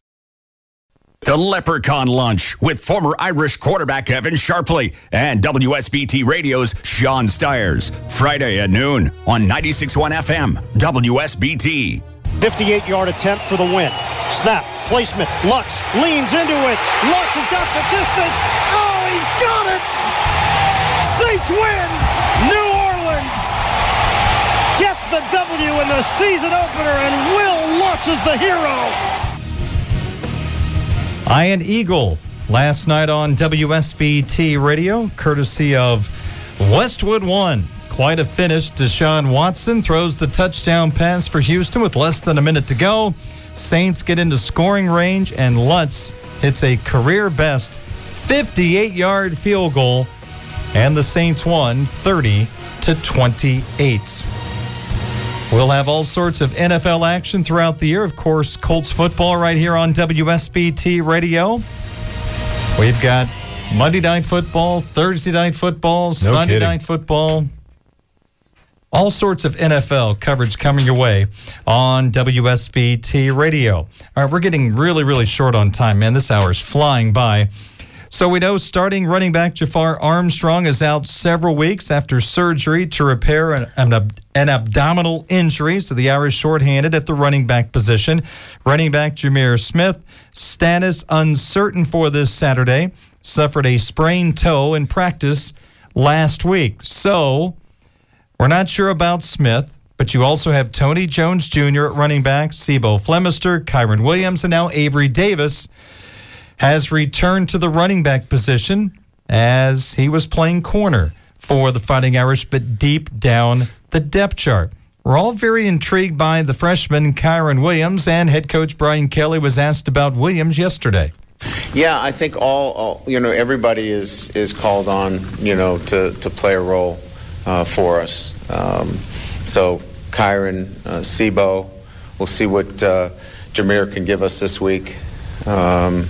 The Leprechaun Lunch with former Irish quarterback Evan Sharpley and W S B T Radio's Sean Stiers. Friday at noon on ninety-six point one F M, W S B T. fifty-eight-yard attempt for the win. Snap, placement, Lutz leans into it. Lutz has got the distance. Oh, he's got it! Saints win! New Orleans gets the W in the season opener, and Will Lutz is the hero. Ian Eagle last night on W S B T Radio, courtesy of Westwood One. Quite a finish. Deshaun Watson throws the touchdown pass for Houston with less than a minute to go. Saints get into scoring range, and Lutz hits a career-best fifty-eight-yard field goal, and the Saints won thirty to twenty-eight. We'll have all sorts of N F L action throughout the year. Of course, Colts football right here on W S B T Radio. We've got Monday Night Football, Thursday Night Football, no Sunday kidding. Night Football. All sorts of N F L coverage coming your way on W S B T Radio. All right, we're getting really, really short on time, man. This hour is flying by. So we know starting running back Jafar Armstrong is out several weeks after surgery to repair an, an, ab- an abdominal injury. So the Irish shorthanded at the running back position. Running back Jameer Smith, status uncertain for this Saturday, suffered a sprained toe in practice last week. So we're not sure about Smith, but you also have Tony Jones Junior at running back, Sebo Flemister, Kyron Williams, and now Avery Davis has returned to the running back position as he was playing corner for the Fighting Irish, but deep down the depth chart. We're all very intrigued by the freshman Kyron Williams, and head coach Brian Kelly was asked about Williams yesterday. Yeah, I think all, all you know, everybody is is called on, you know, to, to play a role. uh, for us. Um, so Kyren, uh, Sebo, we'll see what uh, Jameer can give us this week, um,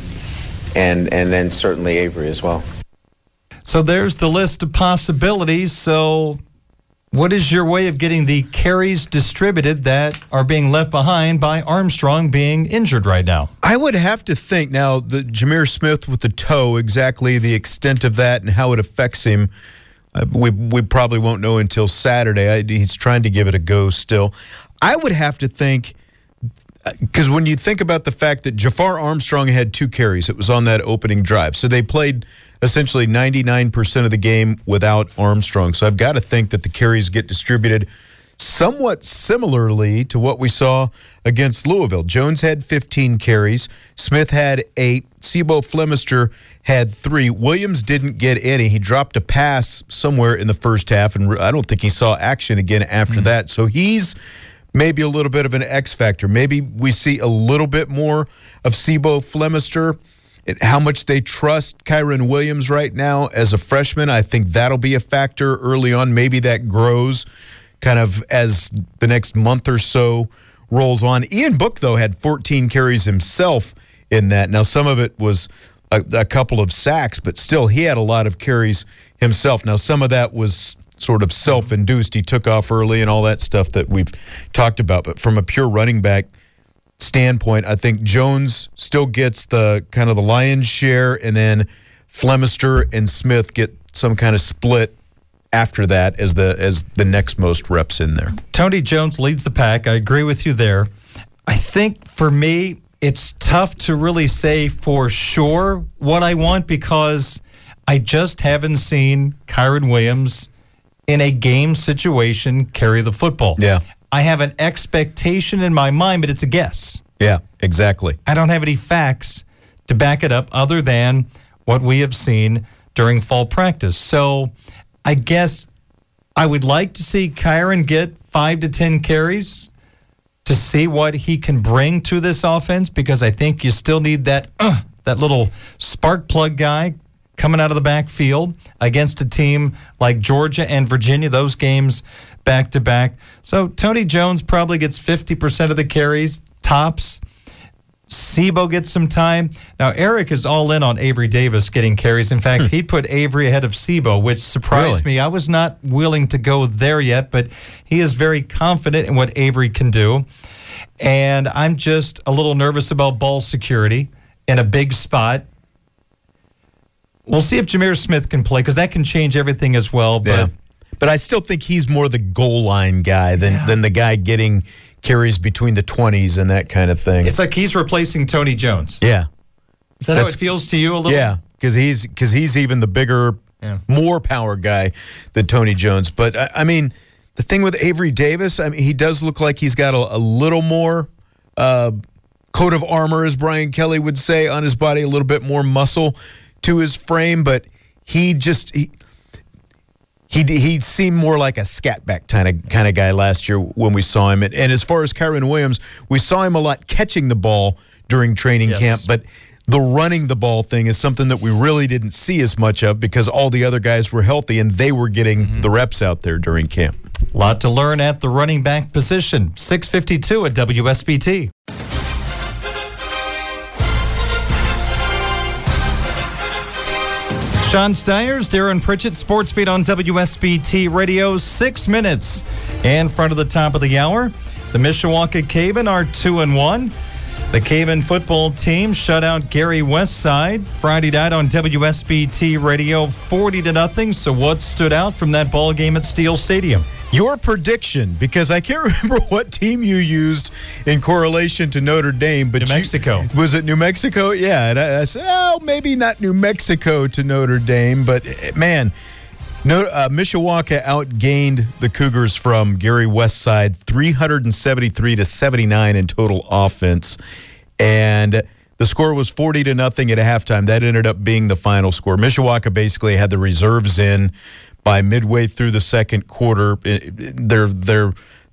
and and then certainly Avery as well. So there's the list of possibilities. So what is your way of getting the carries distributed that are being left behind by Armstrong being injured right now? I would have to think now, the Jameer Smith with the toe, exactly the extent of that and how it affects him, uh, we we probably won't know until Saturday. I, he's trying to give it a go still. I would have to think, because when you think about the fact that Jafar Armstrong had two carries, it was on that opening drive. So they played essentially ninety-nine percent of the game without Armstrong. So I've got to think that the carries get distributed somewhat similarly to what we saw against Louisville. Jones had fifteen carries. Smith had eight. Sebo Flemister had three. Williams didn't get any. He dropped a pass somewhere in the first half, and I don't think he saw action again after mm-hmm. that. So he's maybe a little bit of an X factor. Maybe we see a little bit more of Sebo Flemister. How much they trust Kyren Williams right now as a freshman, I think that'll be a factor early on. Maybe that grows kind of as the next month or so rolls on. Ian Book, though, had fourteen carries himself in that. Now, some of it was a, a couple of sacks, but still he had a lot of carries himself. Now, some of that was sort of self-induced. He took off early and all that stuff that we've talked about. But from a pure running back standpoint, I think Jones still gets the kind of the lion's share, and then Flemister and Smith get some kind of split after that as the as the next most reps in there. Tony Jones leads the pack. I agree with you there. I think for me, it's tough to really say for sure what I want because I just haven't seen Kyren Williams in a game situation carry the football. Yeah. I have an expectation in my mind, but it's a guess. Yeah, exactly. I don't have any facts to back it up other than what we have seen during fall practice. So I guess I would like to see Kyren get five to ten carries to see what he can bring to this offense because I think you still need that uh, that little spark plug guy coming out of the backfield against a team like Georgia and Virginia, those games back-to-back. So Tony Jones probably gets fifty percent of the carries, tops. Sebo gets some time. Now, Eric is all in on Avery Davis getting carries. In fact, hmm. he put Avery ahead of Sebo, which surprised really? me. I was not willing to go there yet, but he is very confident in what Avery can do. And I'm just a little nervous about ball security in a big spot. We'll see if Jameer Smith can play because that can change everything as well. But yeah. But I still think he's more the goal line guy than, yeah. than the guy getting carries between the twenties and that kind of thing. It's like he's replacing Tony Jones. Yeah. Is that That's, how it feels to you a little? Yeah, because he's, because he's even the bigger, yeah. more power guy than Tony Jones. But, I, I mean, the thing with Avery Davis, I mean, he does look like he's got a, a little more uh, coat of armor, as Brian Kelly would say, on his body, a little bit more muscle to his frame, but he just he he, he seemed more like a scat back kind of kind of guy last year when we saw him. And, and as far as Kyren Williams, we saw him a lot catching the ball during training yes. camp, but the running the ball thing is something that we really didn't see as much of because all the other guys were healthy and they were getting mm-hmm. the reps out there during camp. A lot to learn at the running back position. six fifty-two at W S B T. Sean Stiers, Darren Pritchett, Sports Beat on W S B T Radio. Six minutes in front of the top of the hour. The Mishawaka Caven are two and one. The Caven football team shut out Gary Westside Friday night on W S B T Radio, forty to nothing. So what stood out from that ball game at Steel Stadium? Your prediction, because I can't remember what team you used in correlation to Notre Dame. But New Mexico. You, was it New Mexico? Yeah. And I, I said, oh, maybe not New Mexico to Notre Dame. But, man, no, uh, Mishawaka outgained the Cougars from Gary Westside three seventy-three to seventy-nine in total offense. And the score was forty to nothing at halftime. That ended up being the final score. Mishawaka basically had the reserves in by midway through the second quarter. Their their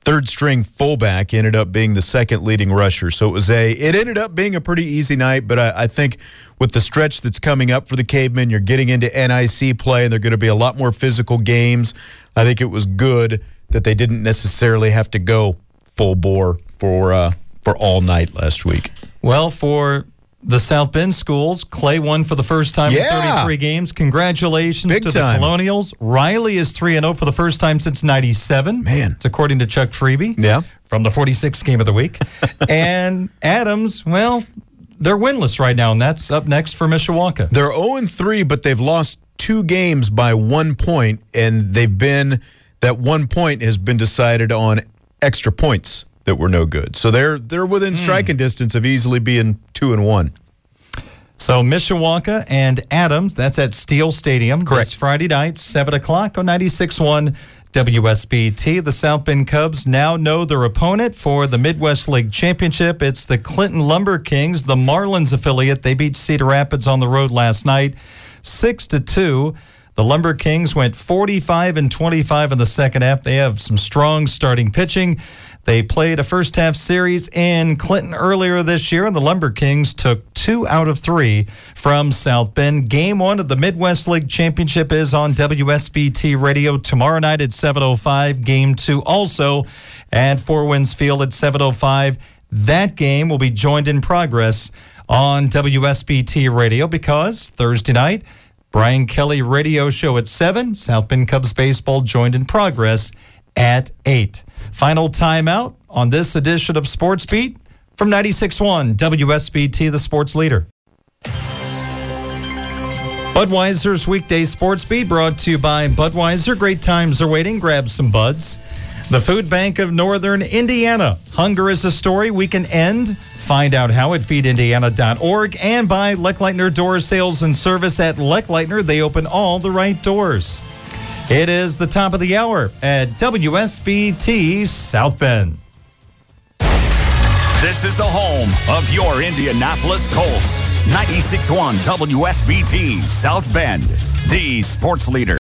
third string fullback ended up being the second leading rusher. So it was a it ended up being a pretty easy night, but I, I think with the stretch that's coming up for the Cavemen, you're getting into N I C play, and they're going to be a lot more physical games. I think it was good that they didn't necessarily have to go full bore for uh, for all night last week. Well, for the South Bend schools, Clay won for the first time Yeah. in thirty-three games. Congratulations Big to time. the Colonials. Riley is three and oh for the first time since ninety-seven. Man. It's according to Chuck Freeby. Yeah. From the forty-sixth game of the week. And Adams, well, they're winless right now, and that's up next for Mishawaka. They're oh and three, but they've lost two games by one point, and they've been that one point has been decided on extra points that were no good. So they're they're within Mm. striking distance of easily being two and one. So Mishawaka and Adams, that's at Steel Stadium. Correct. This Friday night, seven o'clock on ninety-six point one W S B T. The South Bend Cubs now know their opponent for the Midwest League Championship. It's the Clinton Lumber Kings, the Marlins affiliate. They beat Cedar Rapids on the road last night, six to two. The Lumber Kings went forty-five and twenty-five in the second half. They have some strong starting pitching. They played a first half series in Clinton earlier this year, and the Lumber Kings took two out of three from South Bend. Game one of the Midwest League Championship is on W S B T Radio tomorrow night at seven oh five. Game two also at Four Winds Field at seven oh five. That game will be joined in progress on W S B T Radio because Thursday night, Brian Kelly radio show at seven. South Bend Cubs baseball joined in progress at eight. Final timeout on this edition of Sports Beat from ninety-six point one W S B T, the sports leader. Budweiser's weekday Sports Beat brought to you by Budweiser. Great times are waiting. Grab some buds. The Food Bank of Northern Indiana. Hunger is a story we can end. Find out how at feed indiana dot org and by Leckleitner Door Sales and Service at Leckleitner. They open all the right doors. It is the top of the hour at W S B T South Bend. This is the home of your Indianapolis Colts. ninety-six point one W S B T South Bend, the sports leader.